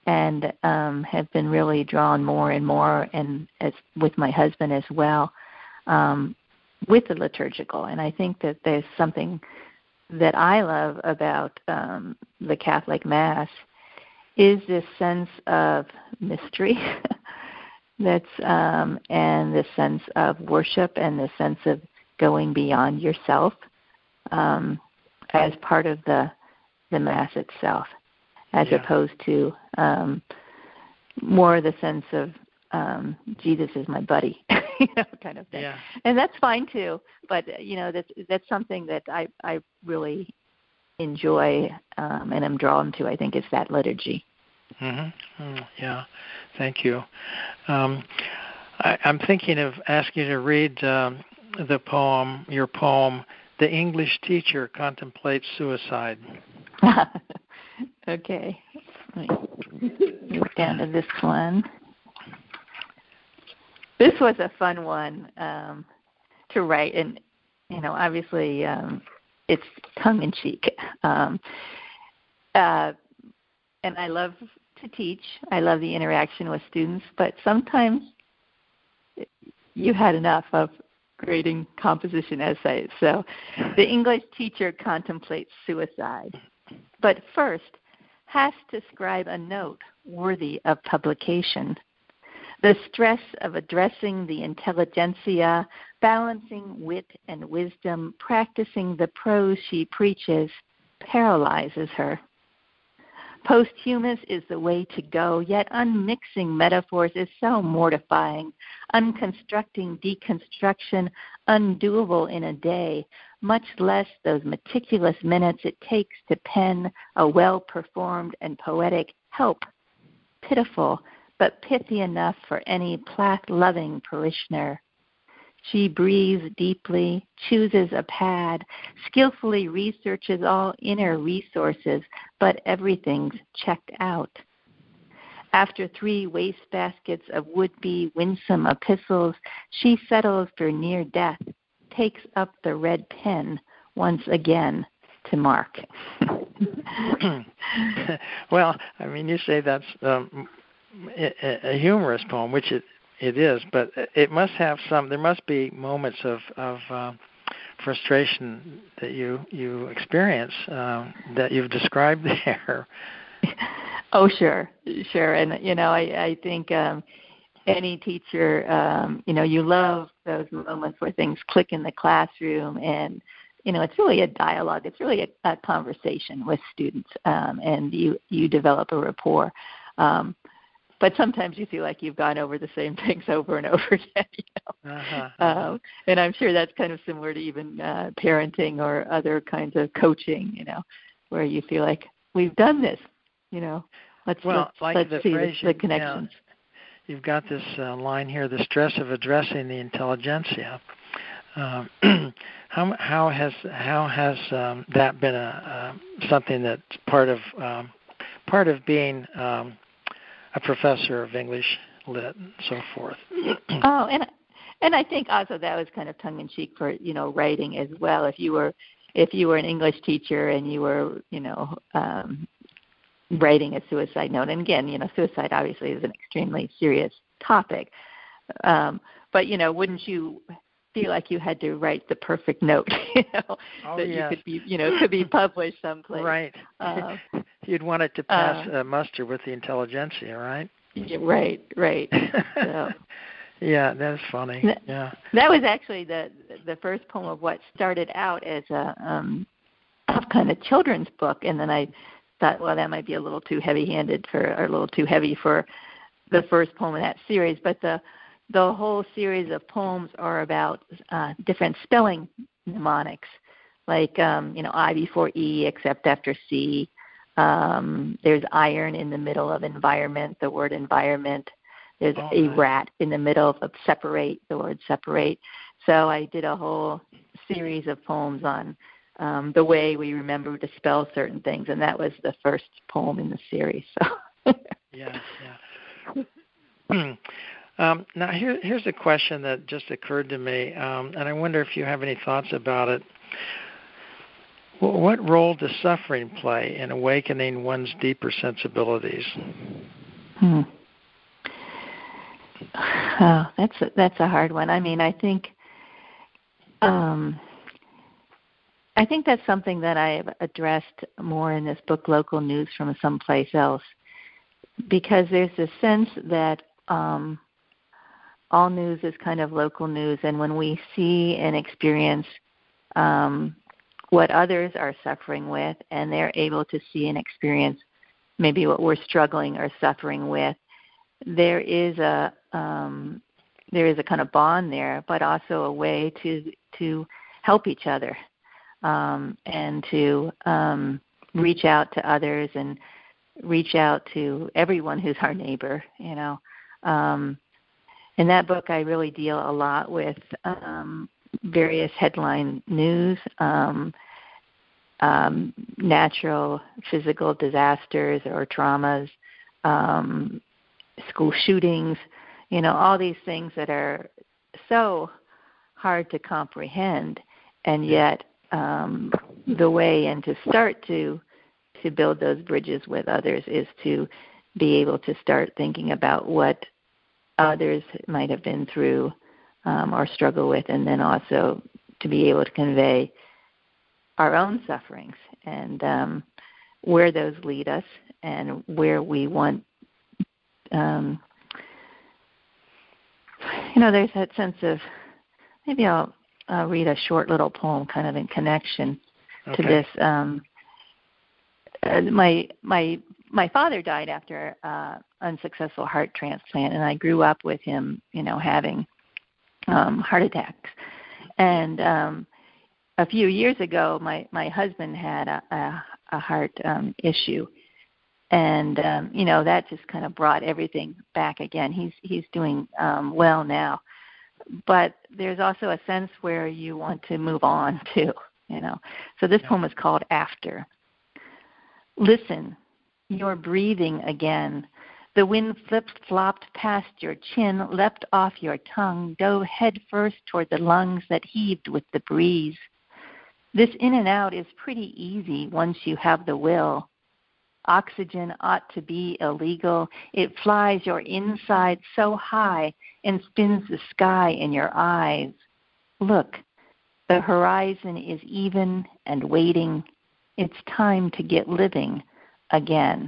and um, have been really drawn more and more, and as with my husband as well, um, with the liturgical. And I think that there's something that I love about um, the Catholic Mass is this sense of mystery that's um, and this sense of worship and the sense of going beyond yourself um, as part of the the Mass itself, as yeah. opposed to um, more the sense of um, Jesus is my buddy, you know, kind of thing. Yeah. And that's fine too. But you know, that's that's something that I I really enjoy um, and am drawn to. I think is that liturgy. Mm-hmm. Mm, yeah. Thank you. Um, I, I'm thinking of asking you to read um, the poem, your poem, "The English Teacher Contemplates Suicide." Okay. Let me move down to this one. This was a fun one um, to write, and you know, obviously, um, it's tongue in cheek. Um, uh, and I love to teach. I love the interaction with students, but sometimes you had enough of grading composition essays. So, the English teacher contemplates suicide, but first has to scribe a note worthy of publication. The stress of addressing the intelligentsia, balancing wit and wisdom, practicing the prose she preaches, paralyzes her. Posthumous is the way to go, yet unmixing metaphors is so mortifying. Unconstructing deconstruction, undoable in a day, much less those meticulous minutes it takes to pen a well-performed and poetic help. Pitiful, but pithy enough for any Plath-loving parishioner. She breathes deeply, chooses a pad, skillfully researches all inner resources, but everything's checked out. After three wastebaskets of would-be winsome epistles, she settles for near death, takes up the red pen once again to mark. Well, I mean, you say that's um, a, a humorous poem, which it It is, but it must have some. There must be moments of of uh, frustration that you you experience uh, that you've described there. Oh, sure, sure, and you know, I I think um, any teacher, um, you know, you love those moments where things click in the classroom, and you know, it's really a dialogue. It's really a, a conversation with students, um, and you you develop a rapport. Um, But sometimes you feel like you've gone over the same things over and over again, you know. Uh-huh, uh-huh. Um, and I'm sure that's kind of similar to even uh, parenting or other kinds of coaching, you know, where you feel like we've done this, you know. Let's well, let's, like let's the see phrase, the, the connections. Yeah, you've got this uh, line here: the stress of addressing the intelligentsia. Um, how how has how has um, that been a uh, something that's part of um, part of being um, a professor of English lit and so forth? Oh, and and I think also that was kind of tongue in cheek for, you know, writing as well. If you were if you were an English teacher and you were, you know, um, writing a suicide note, and again, you know, suicide obviously is an extremely serious topic. Um, but you know, wouldn't you feel like you had to write the perfect note, you know, oh, that yes. you could be, you know, could be published someplace. Right. Uh, You'd want it to pass uh, uh, muster with the intelligentsia, right? Yeah, right, right. So, yeah, that's funny. That, yeah. That was actually the the first poem of what started out as a um, kind of children's book, and then I thought, well, that might be a little too heavy-handed for, or a little too heavy for the first poem in that series. But the the whole series of poems are about uh, different spelling mnemonics, like um, you know, I before E except after C. Um, there's iron in the middle of environment, the word environment. There's oh, a nice. rat in the middle of separate, the word separate. So I did a whole series of poems on um, the way we remember to spell certain things, and that was the first poem in the series. So. yeah, yeah. um, now here, here's a question that just occurred to me, um, and I wonder if you have any thoughts about it. Well, what role does suffering play in awakening one's deeper sensibilities? Hmm. Oh, that's a, that's a hard one. I mean, I think, um, I think that's something that I've addressed more in this book, Local News from Someplace Else, because there's a sense that um, all news is kind of local news, and when we see and experience um, what others are suffering with, and they're able to see and experience maybe what we're struggling or suffering with, there is a um, there is a kind of bond there, but also a way to to help each other um, and to um, reach out to others and reach out to everyone who's our neighbor. You know, um, in that book, I really deal a lot with um, various headline news, um, um, natural, physical disasters or traumas. Um, school shootings, you know, all these things that are so hard to comprehend, and yet um, the way and to start to to build those bridges with others is to be able to start thinking about what others might have been through um, or struggle with, and then also to be able to convey our own sufferings and um, where those lead us and where we want. Um, you know, there's that sense of, maybe I'll, I'll read a short little poem kind of in connection okay. to this. Um, uh, my my my father died after uh, unsuccessful heart transplant, and I grew up with him, you know, having um, heart attacks. And um, a few years ago, my, my husband had a, a, a heart um, issue. And, um, you know, that just kind of brought everything back again. He's he's doing um, well now. But there's also a sense where you want to move on, too, you know. So this yeah. poem is called After. Listen, you're breathing again. The wind flipped-flopped past your chin, leapt off your tongue, dove head first toward the lungs that heaved with the breeze. This in and out is pretty easy once you have the will. Oxygen ought to be illegal. It flies your inside so high and spins the sky in your eyes. Look, the horizon is even and waiting. It's time to get living again.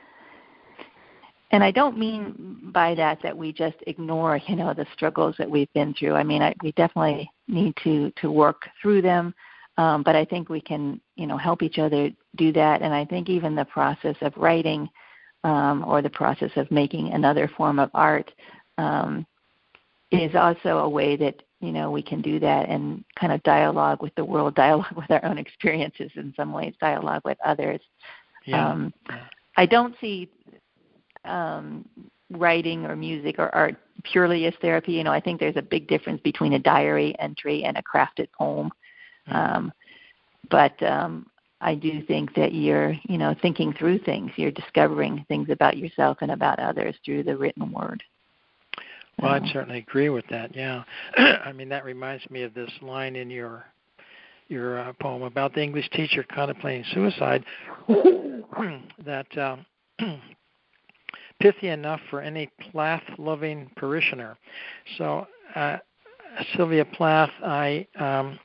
And I don't mean by that that we just ignore, you know, the struggles that we've been through. I mean, I, we definitely need to, to work through them. Um, but I think we can, you know, help each other do that. And I think even the process of writing um, or the process of making another form of art um, is also a way that, you know, we can do that and kind of dialogue with the world, dialogue with our own experiences in some ways, dialogue with others. Yeah. Um, I don't see um, writing or music or art purely as therapy. You know, I think there's a big difference between a diary entry and a crafted poem. Um, but um, I do think that you're, you know, thinking through things. You're discovering things about yourself and about others through the written word. Well, I'd certainly agree with that. Yeah, I mean that reminds me of this line in your your uh, poem about the English teacher contemplating suicide. that um, pithy enough for any Plath-loving parishioner. So, uh, Sylvia Plath, I. Um,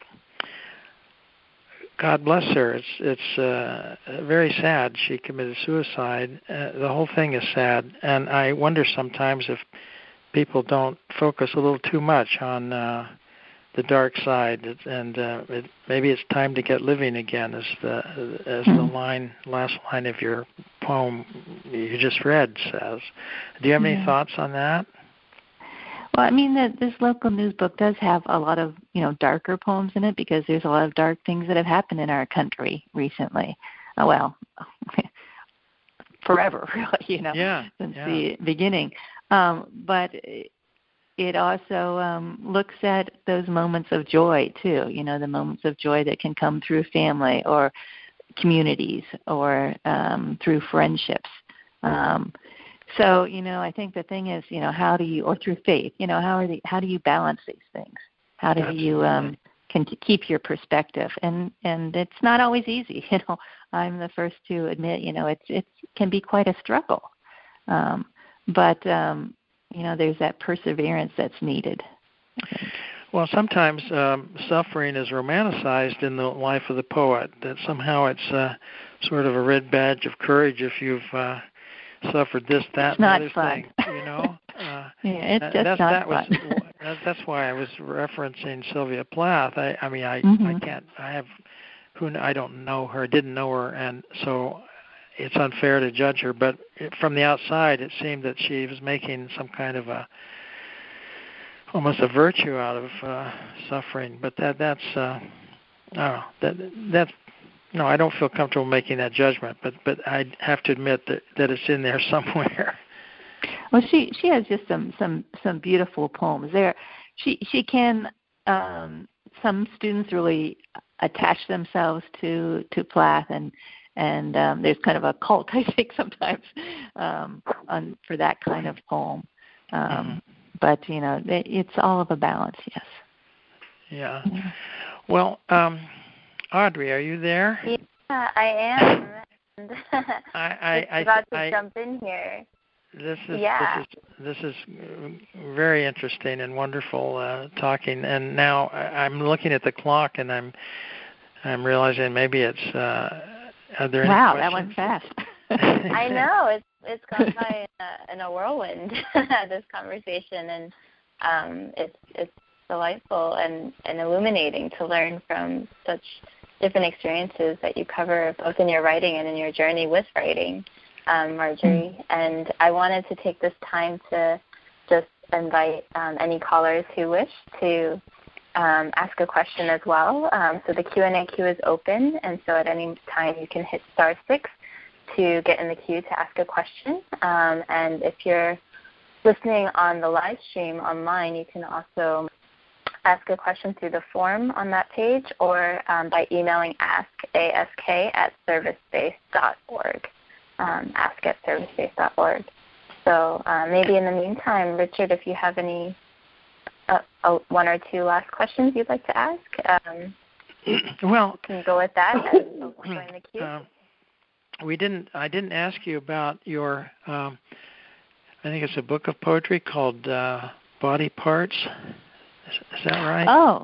God bless her. It's it's uh, very sad. She committed suicide. Uh, the whole thing is sad, and I wonder sometimes if people don't focus a little too much on uh, the dark side, and uh, it, maybe it's time to get living again, as the as the line last line of your poem you just read says. Do you have any yeah. thoughts on that? Well, I mean, the, this local news book does have a lot of, you know, darker poems in it because there's a lot of dark things that have happened in our country recently. Oh, well, forever, really, you know, yeah, since yeah. the beginning. Um, but it also um, looks at those moments of joy, too, you know, the moments of joy that can come through family or communities or um, through friendships. Um So, you know, I think the thing is, you know, how do you, or through faith, you know, how are the, how do you balance these things? How do Absolutely. you um, can keep your perspective. And, and it's not always easy. You know, I'm the first to admit, you know, it's, it can be quite a struggle. Um, but, um, you know, there's that perseverance that's needed. Well, sometimes um, suffering is romanticized in the life of the poet, that somehow it's uh, sort of a red badge of courage if you've uh, suffered this, that, it's and the not other fun. thing, you know? Uh, yeah, it's that, just that's, not that fun. Was, that, that's why I was referencing Sylvia Plath. I, I mean, I, mm-hmm. I can't, I have, who I don't know her, didn't know her, and so it's unfair to judge her, but it, from the outside, it seemed that she was making some kind of a, almost a virtue out of uh, suffering. But that that's, uh, I don't know, that, that's, no, I don't feel comfortable making that judgment, but, but I have to admit that, that it's in there somewhere. Well, she, she has just some, some, some beautiful poems there. She, she can, um, some students really attach themselves to, to Plath, and, and um, there's kind of a cult, I think, sometimes um, on, for that kind of poem. Um, mm-hmm. But, you know, it, it's all of a balance, yes. Yeah. yeah. Well, um, Audrey, are you there? Yeah, I am. I, I, I, about to I, jump in here. This is, yeah. this is this is very interesting and wonderful uh, talking. And now I'm looking at the clock, and I'm I'm realizing maybe it's. Uh, are there any wow, questions? That went fast. I know it's it's gone by in a, in a whirlwind. This conversation, and um, it's it's delightful and, and illuminating to learn from such different experiences that you cover both in your writing and in your journey with writing. Um, Marjorie, and I wanted to take this time to just invite um, any callers who wish to um, ask a question as well. Um, so the Q and A queue is open, and so at any time you can hit star six to get in the queue to ask a question. Um, and if you're listening on the live stream online, you can also ask a question through the form on that page, or um, by emailing ask, A S K, at servicebase dot org. Um, ask at servicebase dot org. So uh, maybe in the meantime, Richard, if you have any uh, uh, one or two last questions you'd like to ask, um, well, can you go with that and we'll join the queue? Um, we didn't. I didn't ask you about your. Um, I think it's a book of poetry called uh, Body Parts. Is, is that right? Oh,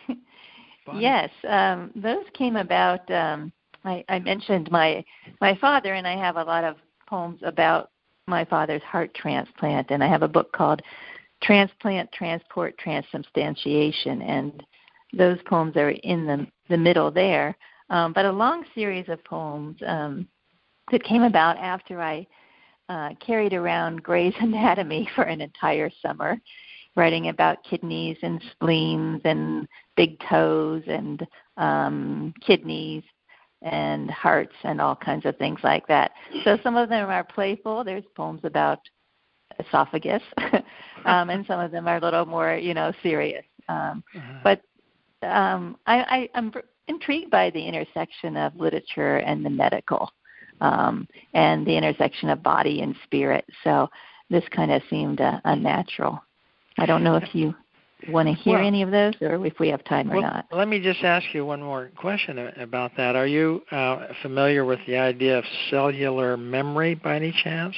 yes. Um, those came about. Um, I, I mentioned my my father, and I have a lot of poems about my father's heart transplant, and I have a book called Transplant, Transport, Transubstantiation, and those poems are in the the middle there. Um, but a long series of poems um, that came about after I uh, carried around Grey's Anatomy for an entire summer, writing about kidneys and spleens and big toes and um, kidneys and hearts and all kinds of things like that. So some of them are playful. There's poems about esophagus, um, and some of them are a little more, you know, serious. Um, uh-huh. But um, I, I, I'm intrigued by the intersection of literature and the medical, um, and the intersection of body and spirit. So this kind of seemed uh, unnatural. I don't know if you want to hear well, any of those, or if we have time or well, not. Let me just ask you one more question about that. Are you uh, familiar with the idea of cellular memory by any chance?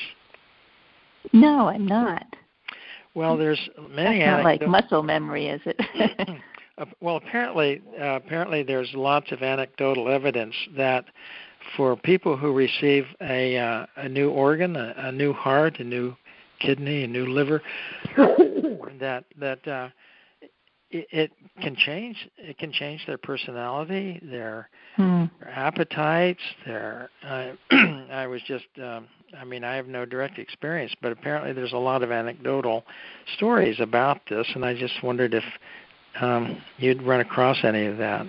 No, I'm not. Well, there's many. That's not like muscle memory, is it? Well, apparently, uh, apparently there's lots of anecdotal evidence that for people who receive a uh, a new organ, a, a new heart, a new kidney, a new liver, that that uh, it, it can change. It can change their personality, their, hmm. their appetites. Their uh, I was just. Um, I mean, I have no direct experience, but apparently there's a lot of anecdotal stories about this, and I just wondered if um, you'd run across any of that.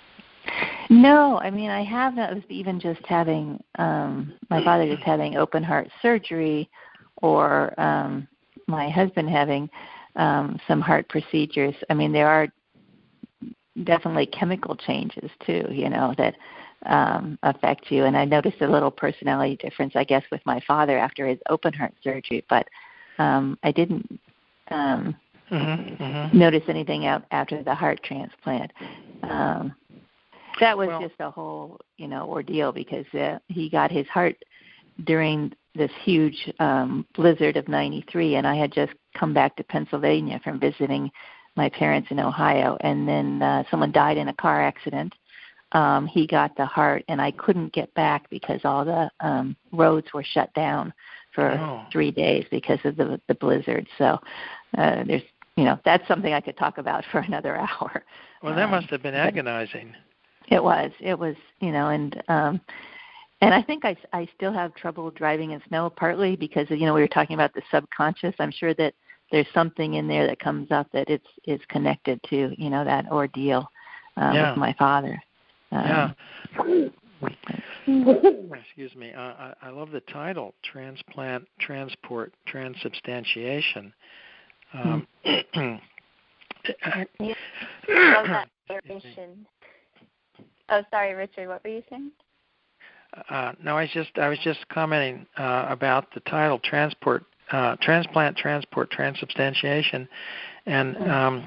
No, I mean, I have not, even just having, um, my father just having open heart surgery, or um, my husband having um, some heart procedures. I mean, there are definitely chemical changes too, you know, that um, affect you. And I noticed a little personality difference, I guess, with my father after his open heart surgery, but um, I didn't um, mm-hmm, mm-hmm. notice anything out after the heart transplant. Um, that was well, just a whole, you know, ordeal because uh, he got his heart during this huge um, blizzard of ninety-three, and I had just come back to Pennsylvania from visiting my parents in Ohio, and then uh, someone died in a car accident. Um, he got the heart, and I couldn't get back because all the um, roads were shut down for oh. three days because of the the blizzard. So uh, there's, you know, that's something I could talk about for another hour. Well, that um, must have been agonizing. It was. It was, you know, and um, and I think I, I still have trouble driving in snow, partly because, you know, we were talking about the subconscious. I'm sure that there's something in there that comes up that it's is connected to, you know, that ordeal um, yeah. with my father. Um, yeah. Excuse me. Uh, I, I love the title, Transplant, Transport, Transubstantiation. Um, yeah. Love that narration. Oh, sorry, Richard. What were you saying? Uh, no, I was just I was just commenting uh, about the title, Transport, uh, Transplant, Transport, Transubstantiation, and. Um,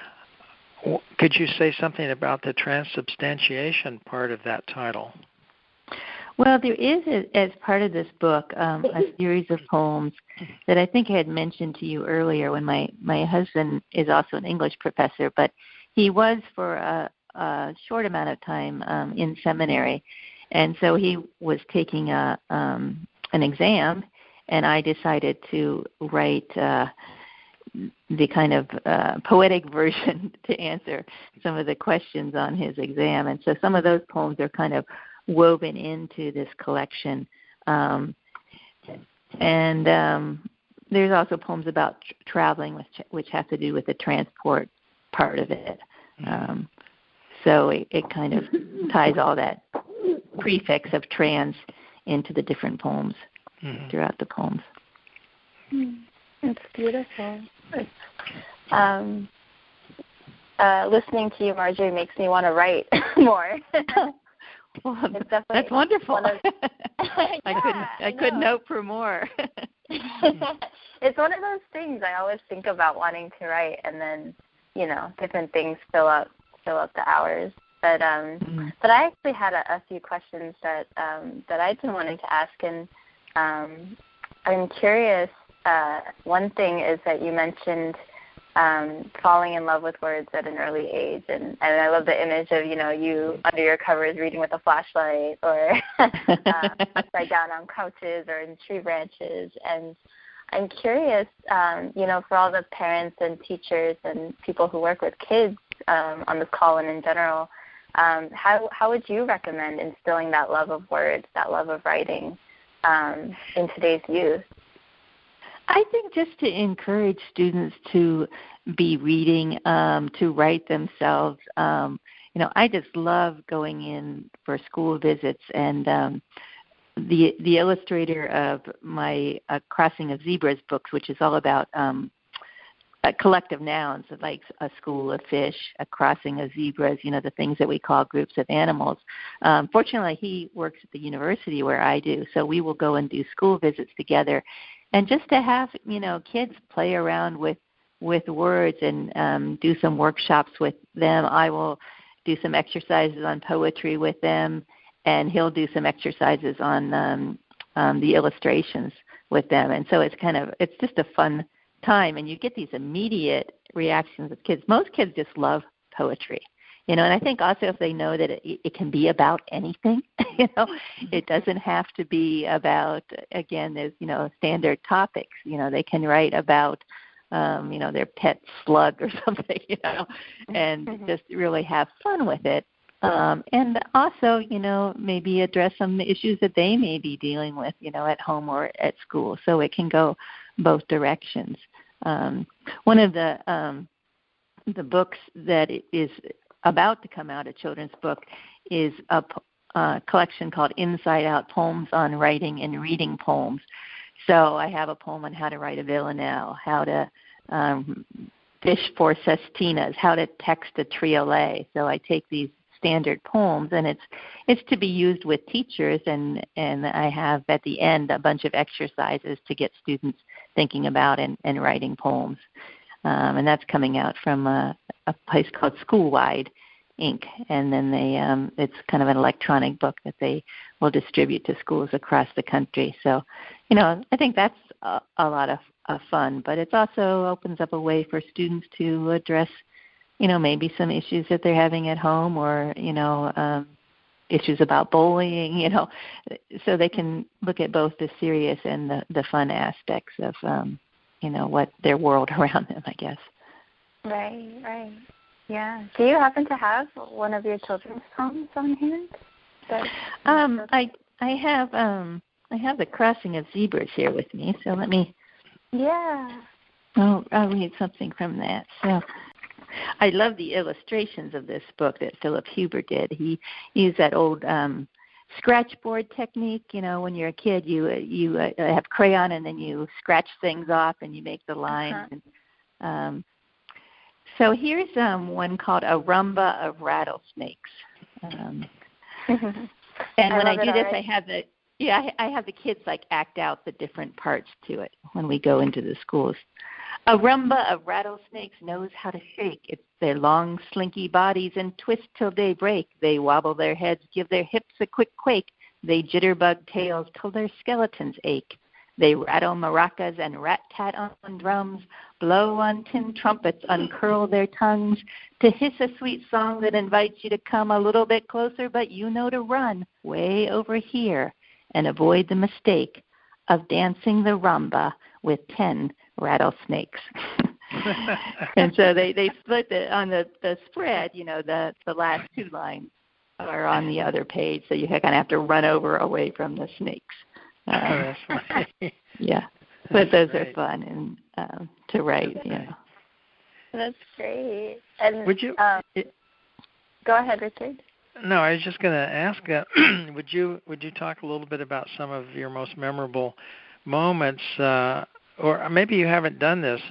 Could you say something about the transubstantiation part of that title? Well, there is, as part of this book, um, a series of poems that I think I had mentioned to you earlier when my, my husband is also an English professor, but he was for a, a short amount of time um, in seminary, and so he was taking a, um, an exam, and I decided to write uh, the kind of uh, poetic version to answer some of the questions on his exam. And so some of those poems are kind of woven into this collection. Um, and um, there's also poems about tr- traveling, which, which have to do with the transport part of it. Um, so it, it kind of ties all that prefix of trans into the different poems mm-hmm. throughout the poems. Mm. It's beautiful. It's, um, uh, listening to you, Marjorie, makes me want to write more. Well, that's wonderful. Of, yeah, I couldn't. I, I couldn't hope for more. It's one of those things I always think about wanting to write, and then you know, different things fill up fill up the hours. But um, mm-hmm. but I actually had a, a few questions that um, that I've been wanting to ask, and um, I'm curious. Uh, one thing is that you mentioned um, falling in love with words at an early age, and, and I love the image of, you know, you under your covers reading with a flashlight or uh, upside down on couches or in tree branches. And I'm curious, um, you know, for all the parents and teachers and people who work with kids um, on this call and in general, um, how, how would you recommend instilling that love of words, that love of writing um, in today's youth? I think just to encourage students to be reading, um, to write themselves. Um, you know, I just love going in for school visits, and um, the the illustrator of my uh, Crossing of Zebras books, which is all about um, uh, collective nouns, like a school of fish, a crossing of zebras, you know, the things that we call groups of animals. Um, fortunately, he works at the university where I do, so we will go and do school visits together. And just to have, you know, kids play around with, with words and um, do some workshops with them. I will do some exercises on poetry with them, and he'll do some exercises on um, um, the illustrations with them. And so it's kind of, it's just a fun time, and you get these immediate reactions of kids. Most kids just love poetry. You know, and I think also if they know that it, it can be about anything, you know, it doesn't have to be about, again, there's, you know, standard topics. You know, they can write about, um, you know, their pet slug or something, you know, and mm-hmm. just really have fun with it. Um, and also, you know, maybe address some issues that they may be dealing with, you know, at home or at school. So it can go both directions. Um, one of the um, the books that is about to come out, a children's book, is a uh, collection called Inside Out Poems on Writing and Reading Poems. So I have a poem on how to write a villanelle, how to um, fish for sestinas, how to text a triolet. So I take these standard poems, and it's it's to be used with teachers, and, and I have at the end a bunch of exercises to get students thinking about and, and writing poems. Um, and that's coming out from a, a place called Schoolwide. ink, and then they um, it's kind of an electronic book that they will distribute to schools across the country. So, you know, I think that's a, a lot of, of fun, but it also opens up a way for students to address, you know, maybe some issues that they're having at home, or, you know, um, issues about bullying, you know, so they can look at both the serious and the, the fun aspects of, um, you know, what their world around them, I guess. Right, right. Yeah. Do you happen to have one of your children's poems on hand? Um, I I have um I have The Crossing of Zebras here with me, so let me. Yeah. I'll I'll read something from that. So, I love the illustrations of this book that Philip Huber did. He used that old um, scratchboard technique. You know, when you're a kid, you you uh, have crayon and then you scratch things off and you make the lines. Uh-huh. And, um, so here's um, one called A Rumba of Rattlesnakes. Um, and when I, I do this, I have the yeah I, I have the kids like act out the different parts to it when we go into the schools. A rumba of rattlesnakes knows how to shake. It's their long, slinky bodies and twist till they break. They wobble their heads, give their hips a quick quake. They jitterbug tails till their skeletons ache. They rattle maracas and rat-tat on drums, blow on tin trumpets, uncurl their tongues to hiss a sweet song that invites you to come a little bit closer, but you know to run way over here and avoid the mistake of dancing the rumba with ten rattlesnakes. And so they, they split it on the, the spread, you know, the, the last two lines are on the other page, so you kind of have to run over away from the snakes. Um, oh, that's funny. Yeah, but those are fun and um, to write, you know. That's great. And would you? Um, go ahead, Richard. No, I was just going to ask. Uh, would you would you talk a little bit about some of your most memorable moments, uh, or maybe you haven't done this,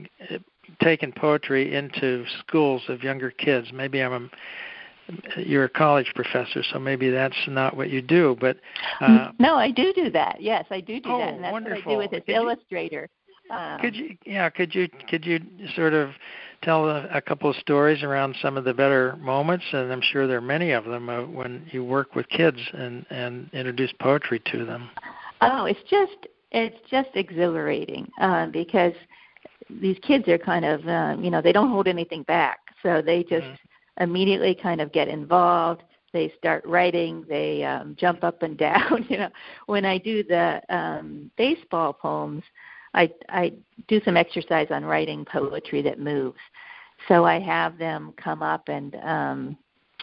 taken poetry into schools of younger kids? Maybe I'm a You're a college professor, so maybe that's not what you do. But uh, no, I do do that. Yes, I do do oh, that, and that's wonderful. what I do with this could illustrator. You, um, could you, yeah, could you, could you sort of tell a, a couple of stories around some of the better moments? And I'm sure there are many of them uh, when you work with kids and and introduce poetry to them. Oh, it's just it's just exhilarating uh, because these kids are kind of um, you know they don't hold anything back, so they just. Mm-hmm. Immediately kind of get involved. They start writing. They um, jump up and down. You know, when I do the um, baseball poems, I, I do some exercise on writing poetry that moves. So I have them come up and um,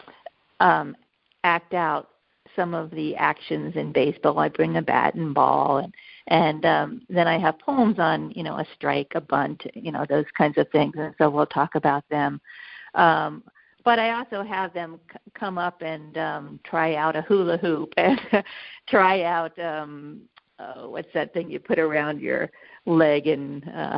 um, act out some of the actions in baseball. I bring a bat and ball, and and um, then I have poems on you know a strike, a bunt, you know those kinds of things. And so we'll talk about them. Um, But I also have them c- come up and um, try out a hula hoop and try out, um, uh, what's that thing you put around your leg and uh,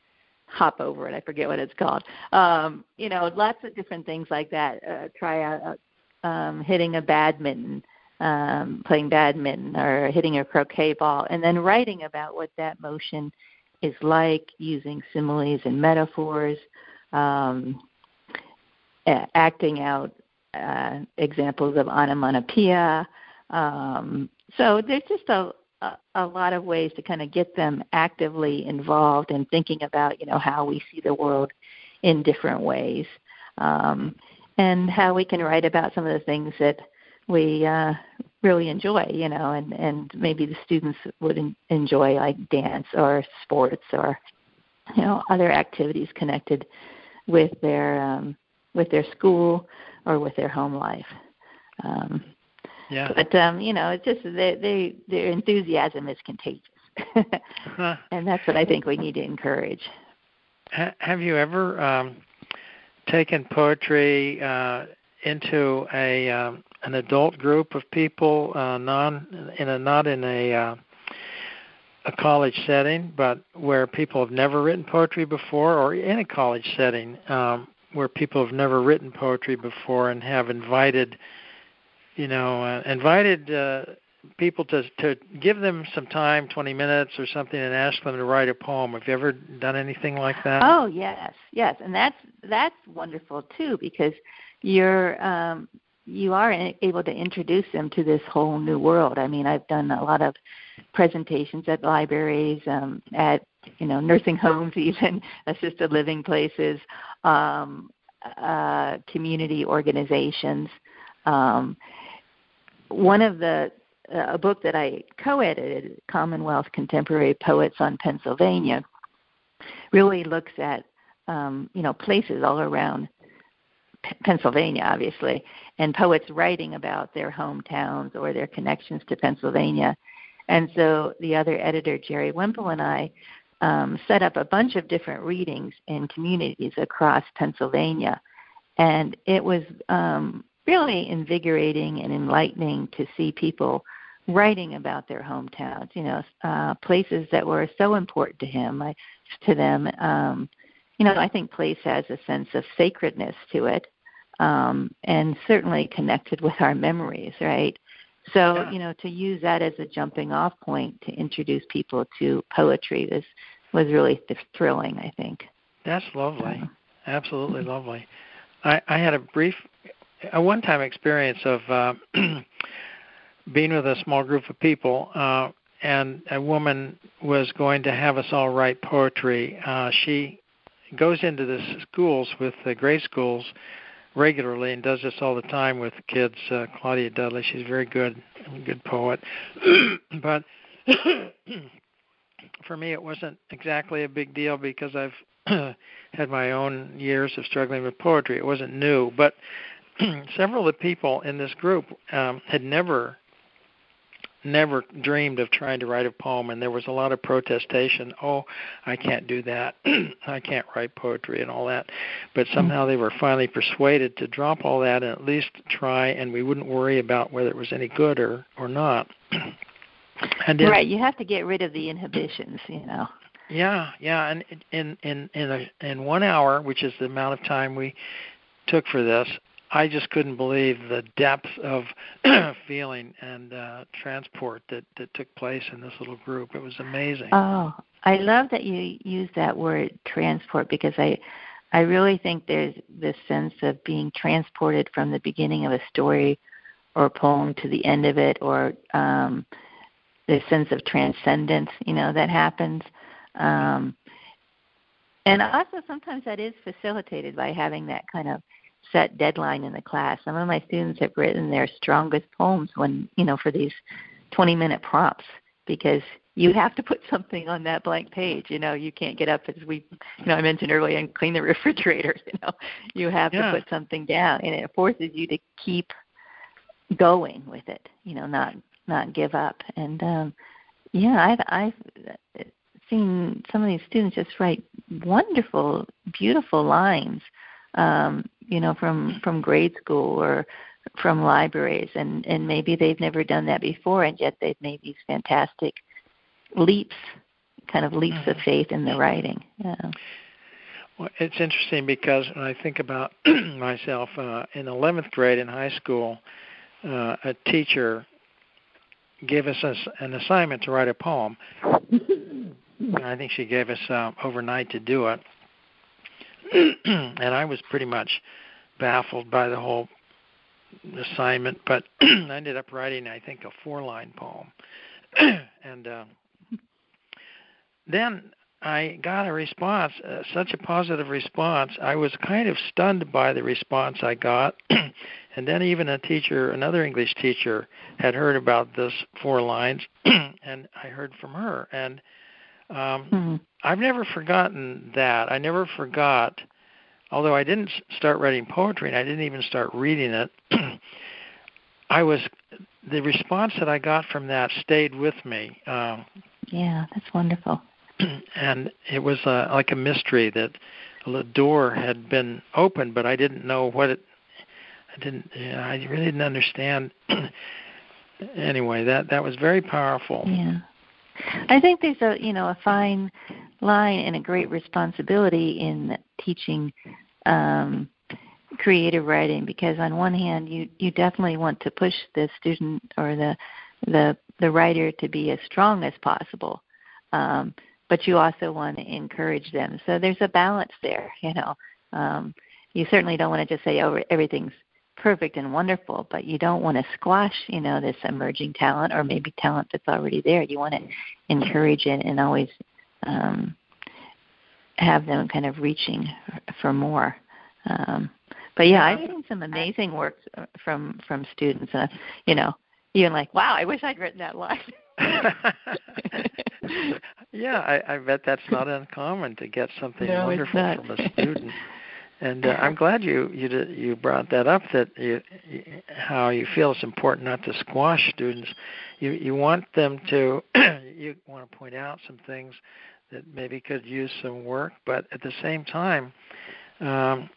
hop over it? I forget what it's called. Um, you know, lots of different things like that. Uh, try out uh, um, hitting a badminton, um, playing badminton, or hitting a croquet ball, and then writing about what that motion is like, using similes and metaphors, um acting out uh, examples of onomatopoeia. Um, so there's just a, a, a lot of ways to kind of get them actively involved in thinking about, you know, how we see the world in different ways, um, and how we can write about some of the things that we uh, really enjoy, you know, and, and maybe the students would en- enjoy, like dance or sports or, you know, other activities connected with their um, with their school or with their home life. Um, yeah. But, um, you know, it's just they, they, their enthusiasm is contagious. huh. And that's what I think we need to encourage. Ha- have you ever um, taken poetry uh, into a um, an adult group of people, uh, non in a not in a uh, a college setting, but where people have never written poetry before, or in a college setting um, where people have never written poetry before and have invited, you know, uh, invited uh, people to to give them some time, twenty minutes or something, and ask them to write a poem. Have you ever done anything like that? Oh, yes, yes, and that's that's wonderful too, because you're um, you are able to introduce them to this whole new world. I mean, I've done a lot of presentations at libraries, um, at you know nursing homes, even assisted living places, um, uh, community organizations. Um, one of the uh, a book that I co-edited, Commonwealth Contemporary Poets on Pennsylvania, really looks at um, you know places all around Pennsylvania, obviously, and poets writing about their hometowns or their connections to Pennsylvania. And so the other editor, Jerry Wemple, and I um, set up a bunch of different readings in communities across Pennsylvania. And it was um, really invigorating and enlightening to see people writing about their hometowns, you know, uh, places that were so important to him, I, to them. Um, you know, I think place has a sense of sacredness to it, um, and certainly connected with our memories, right? So, yeah. you know, to use that as a jumping off point to introduce people to poetry was, was really th- thrilling, I think. That's lovely. Uh, Absolutely lovely. I, I had a brief, a one-time experience of uh, being with a small group of people, uh, and a woman was going to have us all write poetry. Uh, she goes into the schools with the grade schools regularly and does this all the time with kids. uh, Claudia Dudley, she's very good, good poet. But for me, it wasn't exactly a big deal because I've had my own years of struggling with poetry. It wasn't new, but several of the people in this group um, had never never dreamed of trying to write a poem, and there was a lot of protestation. Oh, I can't do that. I can't write poetry and all that. But somehow they were finally persuaded to drop all that and at least try, and we wouldn't worry about whether it was any good or, or not. And then, right, you have to get rid of the inhibitions, you know. Yeah, yeah, and in in in a, in one hour, which is the amount of time we took for this, I just couldn't believe the depth of feeling and uh, transport that, that took place in this little group. It was amazing. Oh, I love that you use that word transport, because I I really think there's this sense of being transported from the beginning of a story or poem to the end of it, or um, this sense of transcendence, you know, that happens. Um, and also sometimes that is facilitated by having that kind of set deadline in the class. Some of my students have written their strongest poems when, you know, for these twenty-minute prompts, because you have to put something on that blank page. You know, you can't get up, as we, you know, I mentioned earlier, and clean the refrigerator. You know, you have yeah. to put something down, and it forces you to keep going with it. You know, not not give up. And um, yeah, I've I've seen some of these students just write wonderful, beautiful lines. Um, you know, from, from grade school or from libraries, and, and maybe they've never done that before, and yet they've made these fantastic leaps, kind of leaps mm-hmm. of faith in the writing. Yeah. Well, it's interesting because when I think about myself, uh, in eleventh grade in high school, uh, a teacher gave us a, an assignment to write a poem. And I think she gave us uh, overnight to do it. And I was pretty much baffled by the whole assignment, but I ended up writing, I think, a four-line poem. And uh, then I got a response, uh, such a positive response. I was kind of stunned by the response I got. And then even a teacher, another English teacher, had heard about this four lines, and I heard from her. And Um, mm-hmm. I've never forgotten that. I never forgot, although I didn't start writing poetry and I didn't even start reading it, I was, the response that I got from that stayed with me. Um, yeah, that's wonderful. And it was uh, like a mystery that the door had been opened, but I didn't know what it, I didn't, you know, I really didn't understand. Anyway, that, that was very powerful. Yeah. I think there's a, you know, a fine line and a great responsibility in teaching um, creative writing, because on one hand, you, you definitely want to push the student or the the the writer to be as strong as possible, um, but you also want to encourage them. So there's a balance there, you know. Um, you certainly don't want to just say, oh, everything's perfect and wonderful, but you don't want to squash, you know, this emerging talent or maybe talent that's already there. You want to encourage it and always um, have them kind of reaching for more. Um, but yeah, I've seen some amazing work from from students. Uh, you know, even like, wow, I wish I'd written that line. Yeah, I, I bet that's not uncommon to get something no, wonderful from a student. And uh, I'm glad you you did, you brought that up. That you, you, how you feel it's important not to squash students. You you want them to you want to point out some things that maybe could use some work, but at the same time, um,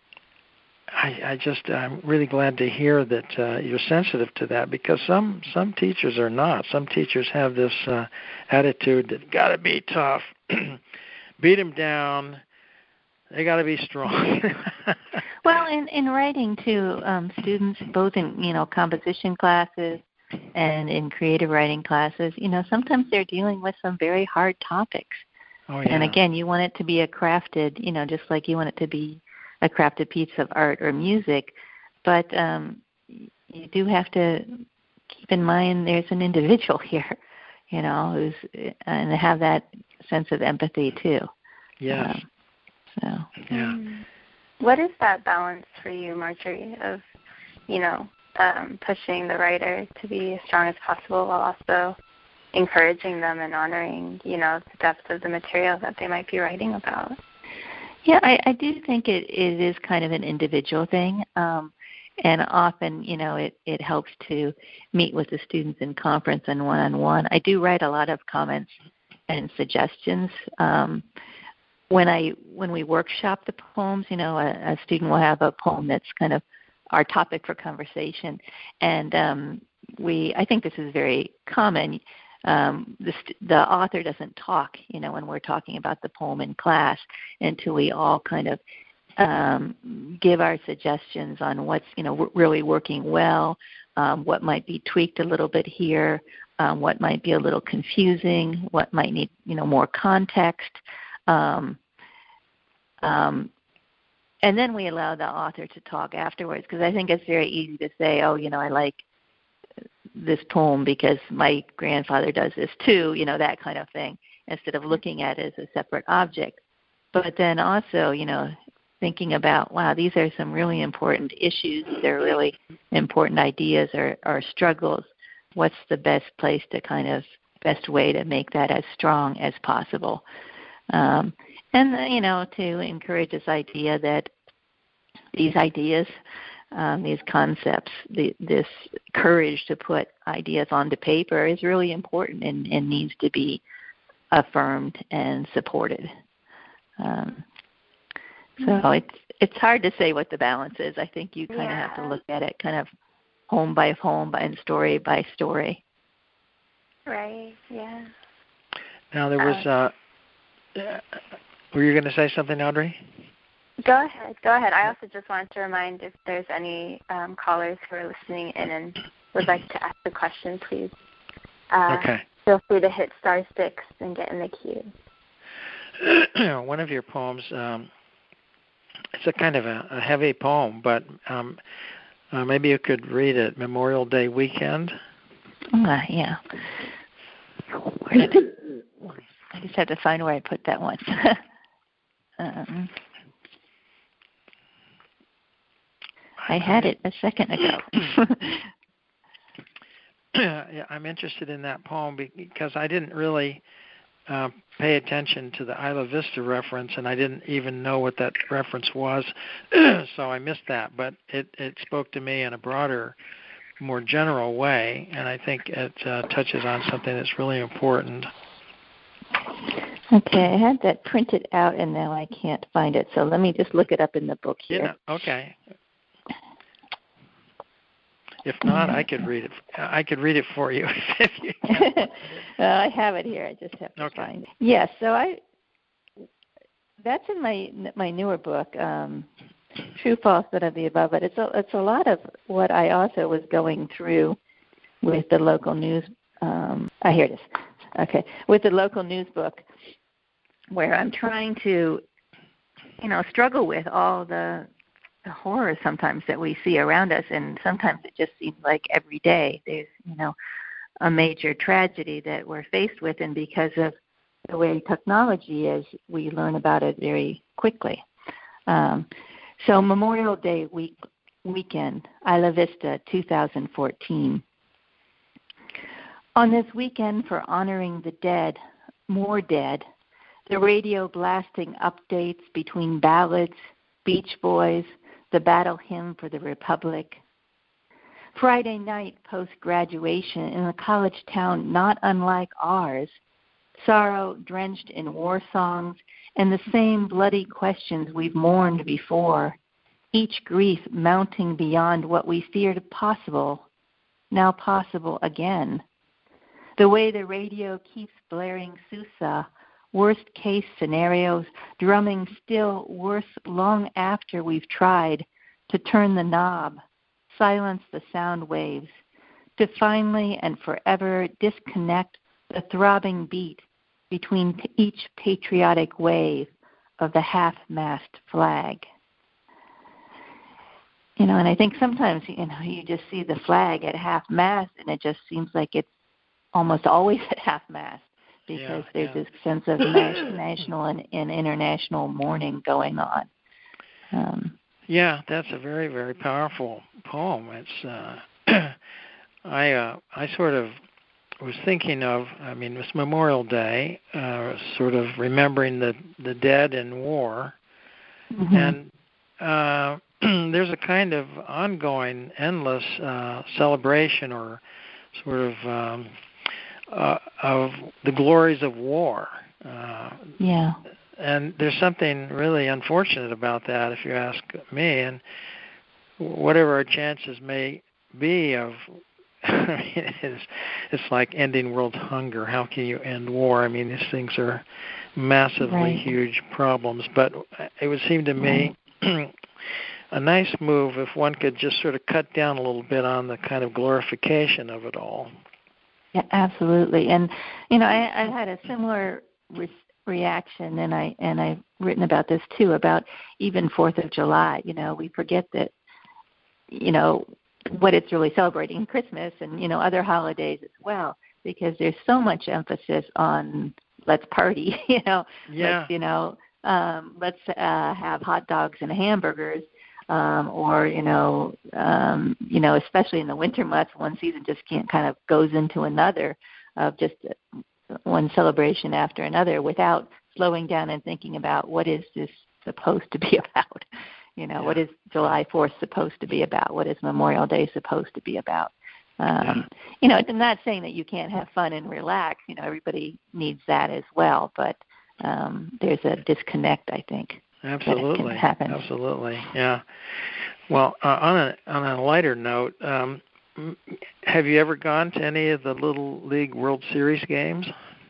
I, I just I'm really glad to hear that uh, you're sensitive to that, because some some teachers are not. Some teachers have this uh, attitude that got to be tough, beat them down. They got to be strong. Well, in, in writing too, um, students both in you know composition classes and in creative writing classes, you know sometimes they're dealing with some very hard topics. Oh, yeah. And again, you want it to be a crafted, you know, just like you want it to be a crafted piece of art or music, but um, you do have to keep in mind there's an individual here, you know, who's and have that sense of empathy too. Yes. Um, So. Yeah. What is that balance for you, Marjorie, of, you know, um, pushing the writer to be as strong as possible while also encouraging them and honoring, you know, the depth of the material that they might be writing about? Yeah, I, I do think it, it is kind of an individual thing. Um, and often, you know, it, it helps to meet with the students in conference and one-on-one. I do write a lot of comments and suggestions. Um, When I when we workshop the poems, you know, a, a student will have a poem that's kind of our topic for conversation, and um, we I think this is very common. Um, the the author doesn't talk, you know, when we're talking about the poem in class until we all kind of um, give our suggestions on what's you know really working well, um, what might be tweaked a little bit here, um, what might be a little confusing, what might need you know more context. Um, um, and then we allow the author to talk afterwards, because I think it's very easy to say, oh, you know, I like this poem because my grandfather does this too, you know, that kind of thing, instead of looking at it as a separate object. But then also, you know, thinking about, wow, these are some really important issues. They're really important ideas or, or struggles. What's the best place to kind of, best way to make that as strong as possible? Um, and, you know, to encourage this idea that these ideas, um, these concepts, the, this courage to put ideas onto paper is really important and, and needs to be affirmed and supported. Um, so it's it's hard to say what the balance is. I think you kind yeah. of have to look at it kind of poem by poem and story by story. Right, yeah. Now there was, uh, uh, were you going to say something, Audrey? Go ahead, go ahead. I also just wanted to remind if there's any um, callers who are listening in and would like to ask a question, please uh, okay. feel free to hit star six and get in the queue. One of your poems, um, it's a kind of a, a heavy poem, but um, uh, maybe you could read it, Memorial Day Weekend. Uh, yeah. Where did it? I just have to find where I put that one. um, I had it a second ago. Yeah, I'm interested in that poem because I didn't really uh, pay attention to the Isla Vista reference, and I didn't even know what that reference was, so I missed that. But it, it spoke to me in a broader, more general way, and I think it uh, touches on something that's really important. Okay, I had that printed out, and now I can't find it, so let me just look it up in the book here. Yeah, okay. If not, I could read it. I could read it for you if you can. Well, I have it here. I just have to okay. find it. Yes, yeah, so I. That's in my my newer book, um, True, False, None of the Above. But it's a it's a lot of what I also was going through with the local news. Um, ah, here it is. Okay, with the local news book, where I'm trying to, you know, struggle with all the the horror sometimes that we see around us, and sometimes it just seems like every day there's, you know, a major tragedy that we're faced with, and because of the way technology is, we learn about it very quickly. Um, so Memorial Day week, weekend, Isla Vista two thousand fourteen. On this weekend for honoring the dead, more dead, the radio blasting updates between ballads, Beach Boys, the battle hymn for the Republic. Friday night post-graduation in a college town not unlike ours, sorrow drenched in war songs and the same bloody questions we've mourned before, each grief mounting beyond what we feared possible, now possible again. The way the radio keeps blaring Sousa, worst-case scenarios, drumming still worse long after we've tried to turn the knob, silence the sound waves, to finally and forever disconnect the throbbing beat between each patriotic wave of the half-mast flag. You know, and I think sometimes, you know, you just see the flag at half-mast and it just seems like it's almost always at half-mast because yeah, there's yeah. this sense of national and, and international mourning going on. Um, yeah, that's a very, very powerful poem. It's uh, I uh, I sort of was thinking of, I mean, it's Memorial Day, uh, sort of remembering the, the dead in war, mm-hmm. and uh, there's a kind of ongoing, endless uh, celebration or sort of um, uh, of the glories of war. Uh, yeah. And there's something really unfortunate about that, if you ask me. And whatever our chances may be of, I mean, it's, it's like ending world hunger. How can you end war? I mean, these things are massively right. huge problems. But it would seem to me right. a nice move if one could just sort of cut down a little bit on the kind of glorification of it all. Yeah, absolutely. And, you know, I, I had a similar re- reaction, and, I, and I've written about this too, about even fourth of July. You know, we forget that, you know, what it's really celebrating, Christmas and, you know, other holidays as well, because there's so much emphasis on let's party, you know, yeah. let's, you know, um, let's uh, have hot dogs and hamburgers. Um, or, you know, um, you know, especially in the winter months, one season just can't kind of goes into another of just one celebration after another without slowing down and thinking about what is this supposed to be about? You know, yeah. what is July fourth supposed to be about? What is Memorial Day supposed to be about? Um, yeah. You know, I'm not saying that you can't have fun and relax. You know, everybody needs that as well, but um, there's a disconnect, I think. Absolutely, absolutely, yeah. Well, uh, on a on a lighter note, um, have you ever gone to any of the Little League World Series games?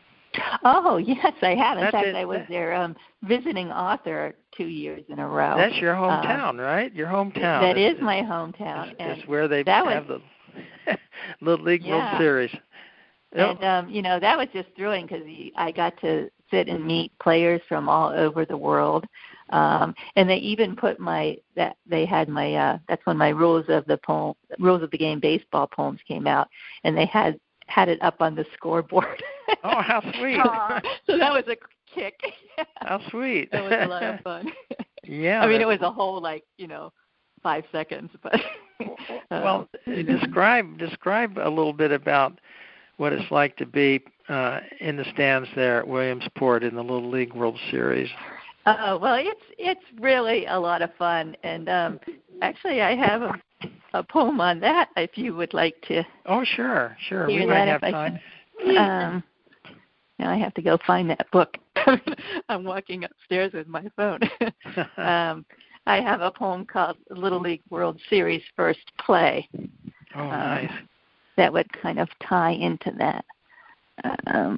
Oh yes, I have. In That's fact, it. I was their um, visiting author two years in a row. That's your hometown, um, right? Your hometown. That it's, is my hometown. It's, it's where they have was, the Little League yeah. World Series. Yep. And um, you know, that was just thrilling because I got to sit and meet players from all over the world. Um, and they even put my that they had my uh, that's when my rules of the poem rules of the game baseball poems came out, and they had had it up on the scoreboard. Oh, how sweet! So that was a kick. How sweet! That was a lot of fun. Yeah. I mean, it was a whole like you know five seconds, but well, um, describe describe a little bit about what it's like to be uh, in the stands there at Williamsport in the Little League World Series. Oh, well, it's it's really a lot of fun, and um, actually, I have a, a poem on that. If you would like to. Oh, sure, sure. Hear we that might have I time. Can, um, now I have to go find that book. I'm walking upstairs with my phone. um, I have a poem called Little League World Series First Play. Oh, nice. Um, that would kind of tie into that. Um,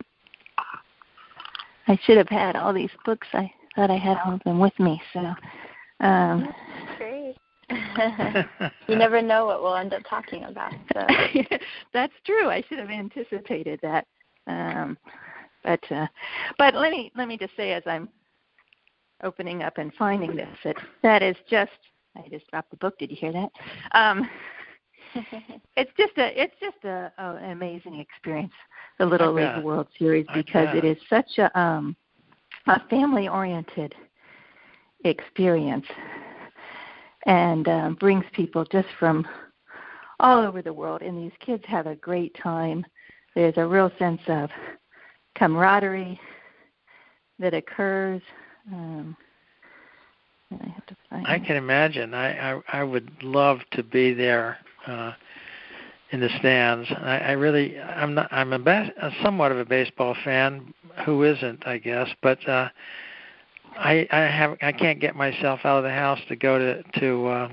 I should have had all these books. I thought I had all of them with me. So, um, That's great. You never know what we'll end up talking about. So. That's true. I should have anticipated that. Um, but uh, but let me let me just say, as I'm opening up and finding this, that that is just I just dropped the book. Did you hear that? Um, it's just a it's just a, a an amazing experience, the Little League World Series, because it is such a um, a family oriented experience, and um, brings people just from all over the world. And these kids have a great time. There's a real sense of camaraderie that occurs. Um, I have to find I can imagine. I, I I would love to be there uh, in the stands. I, I really, I'm not. I'm a, bas- a somewhat of a baseball fan. Who isn't? I guess, but uh, I I have I can't get myself out of the house to go to to uh,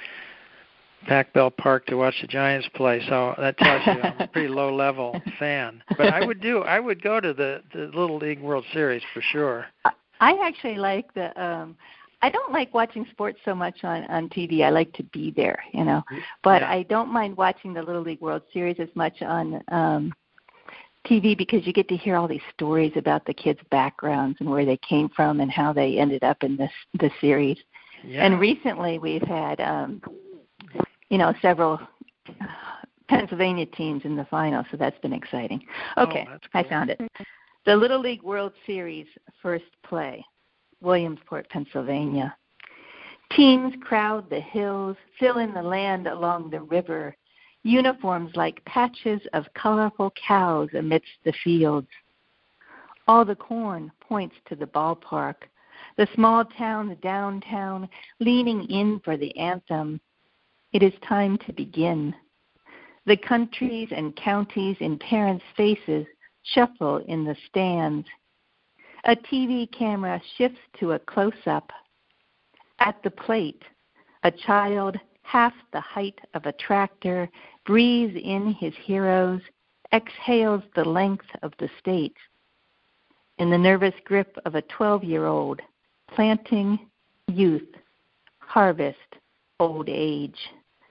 Pac Bell Park to watch the Giants play. So that tells you I'm a pretty low level fan. But I would do. I would go to the the Little League World Series for sure. I actually like the. Um, I don't like watching sports so much on, on T V. I like to be there, you know. But yeah. I don't mind watching the Little League World Series as much on um, T V, because you get to hear all these stories about the kids' backgrounds and where they came from and how they ended up in this the series. Yeah. And recently we've had, um, you know, several Pennsylvania teams in the final, so that's been exciting. Okay, oh, cool. I found it. The Little League World Series first play. Williamsport, Pennsylvania. Teams crowd the hills, fill in the land along the river, uniforms like patches of colorful cows amidst the fields. All the corn points to the ballpark, the small town, the downtown, leaning in for the anthem. It is time to begin. The countries and counties in parents' faces shuffle in the stands. A T V camera shifts to a close-up. At the plate, a child half the height of a tractor breathes in his heroes, exhales the length of the state. In the nervous grip of a twelve-year-old, planting, youth, harvest, old age.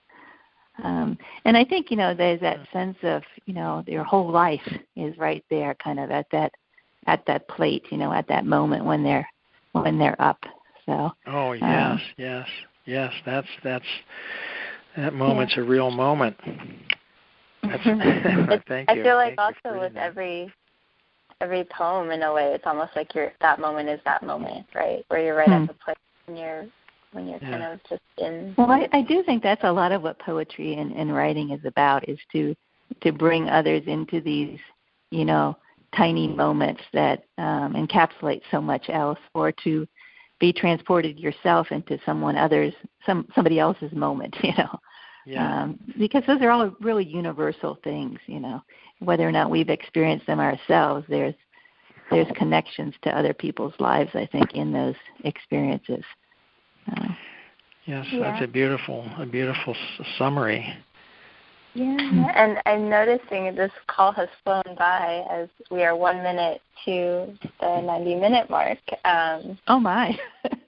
Um, and I think, you know, there's that sense of, you know, your whole life is right there kind of at that at that plate, you know, at that moment when they're when they're up. So. Oh yes, um, yes, yes. That's that's that moment's yeah. a real moment. That's, thank I you. feel like thank also with that. every every poem, in a way, it's almost like you're that moment is that moment, right? Where you're right hmm. at the place when you're when you're yeah. kind of just in. Well, I, I do think that's a lot of what poetry and, and writing is about, is to to bring others into these, you know, tiny moments that um, encapsulate so much else, or to be transported yourself into someone other's, some somebody else's moment, you know. Yeah. Um, because those are all really universal things, you know. Whether or not we've experienced them ourselves, there's there's connections to other people's lives, I think, in those experiences. Uh, yes, yeah. that's a beautiful, a beautiful s- summary. Yeah, and I'm noticing this call has flown by as we are one minute to the ninety-minute mark. Um, oh, my.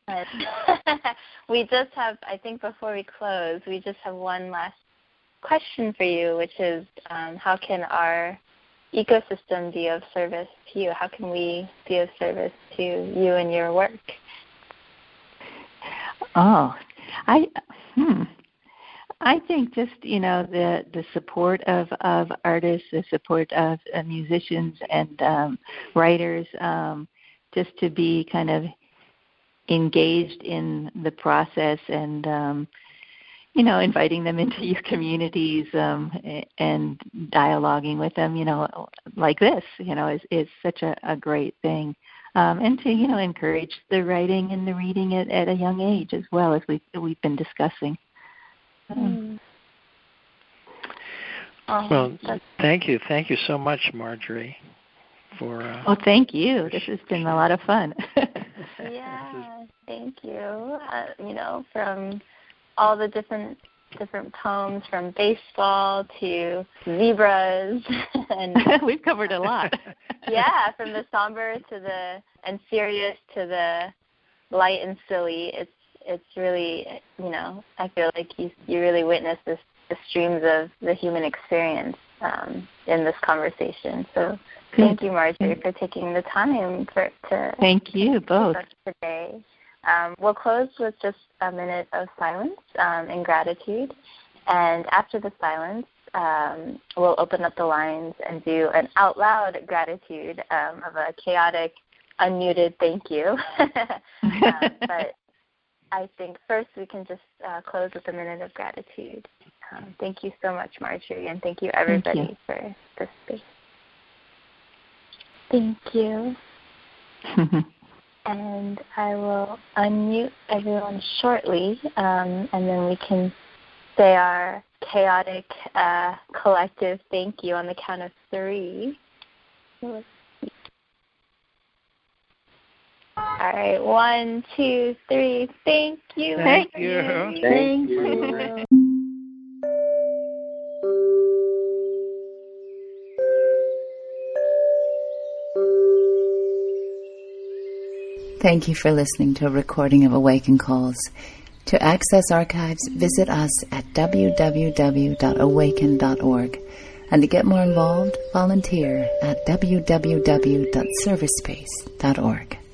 We just have, I think before we close, we just have one last question for you, which is um, how can our ecosystem be of service to you? How can we be of service to you and your work? Oh, I, hmm. I think just, you know, the, the support of, of artists, the support of uh, musicians and um, writers, um, just to be kind of engaged in the process and, um, you know, inviting them into your communities um, and dialoguing with them, you know, like this, you know, is, is such a, a great thing. Um, and to, you know, encourage the writing and the reading at, at a young age as well, as we, we've been discussing. Mm. Well, thank you. Thank you so much, Marjorie, for... Uh, oh, thank you. This has been a lot of fun. Yeah, thank you. Uh, you know, from all the different different poems, from baseball to zebras. and We've covered a lot. Yeah, from the somber to the and serious to the light and silly. It's it's really, you know, I feel like you you really witnessed this, the streams of the human experience um, in this conversation. So thank you, Marjorie, for taking the time for to thank you both today. Um, we'll close with just a minute of silence um, in gratitude. And after the silence, um, we'll open up the lines and do an out loud gratitude um, of a chaotic, unmuted thank you. um, but I think first we can just uh, close with a minute of gratitude. Um, thank you so much, Marjorie, and thank you everybody thank you. for this space. Thank you. And I will unmute everyone shortly, um, and then we can say our chaotic uh, collective thank you on the count of three. Let's see. All right, one, two, three. Thank you. Thank you. Thank, Thank you. you. Thank you for listening to a recording of Awaken Calls. To access archives, visit us at w w w dot awaken dot org. And to get more involved, volunteer at w w w dot service space dot org.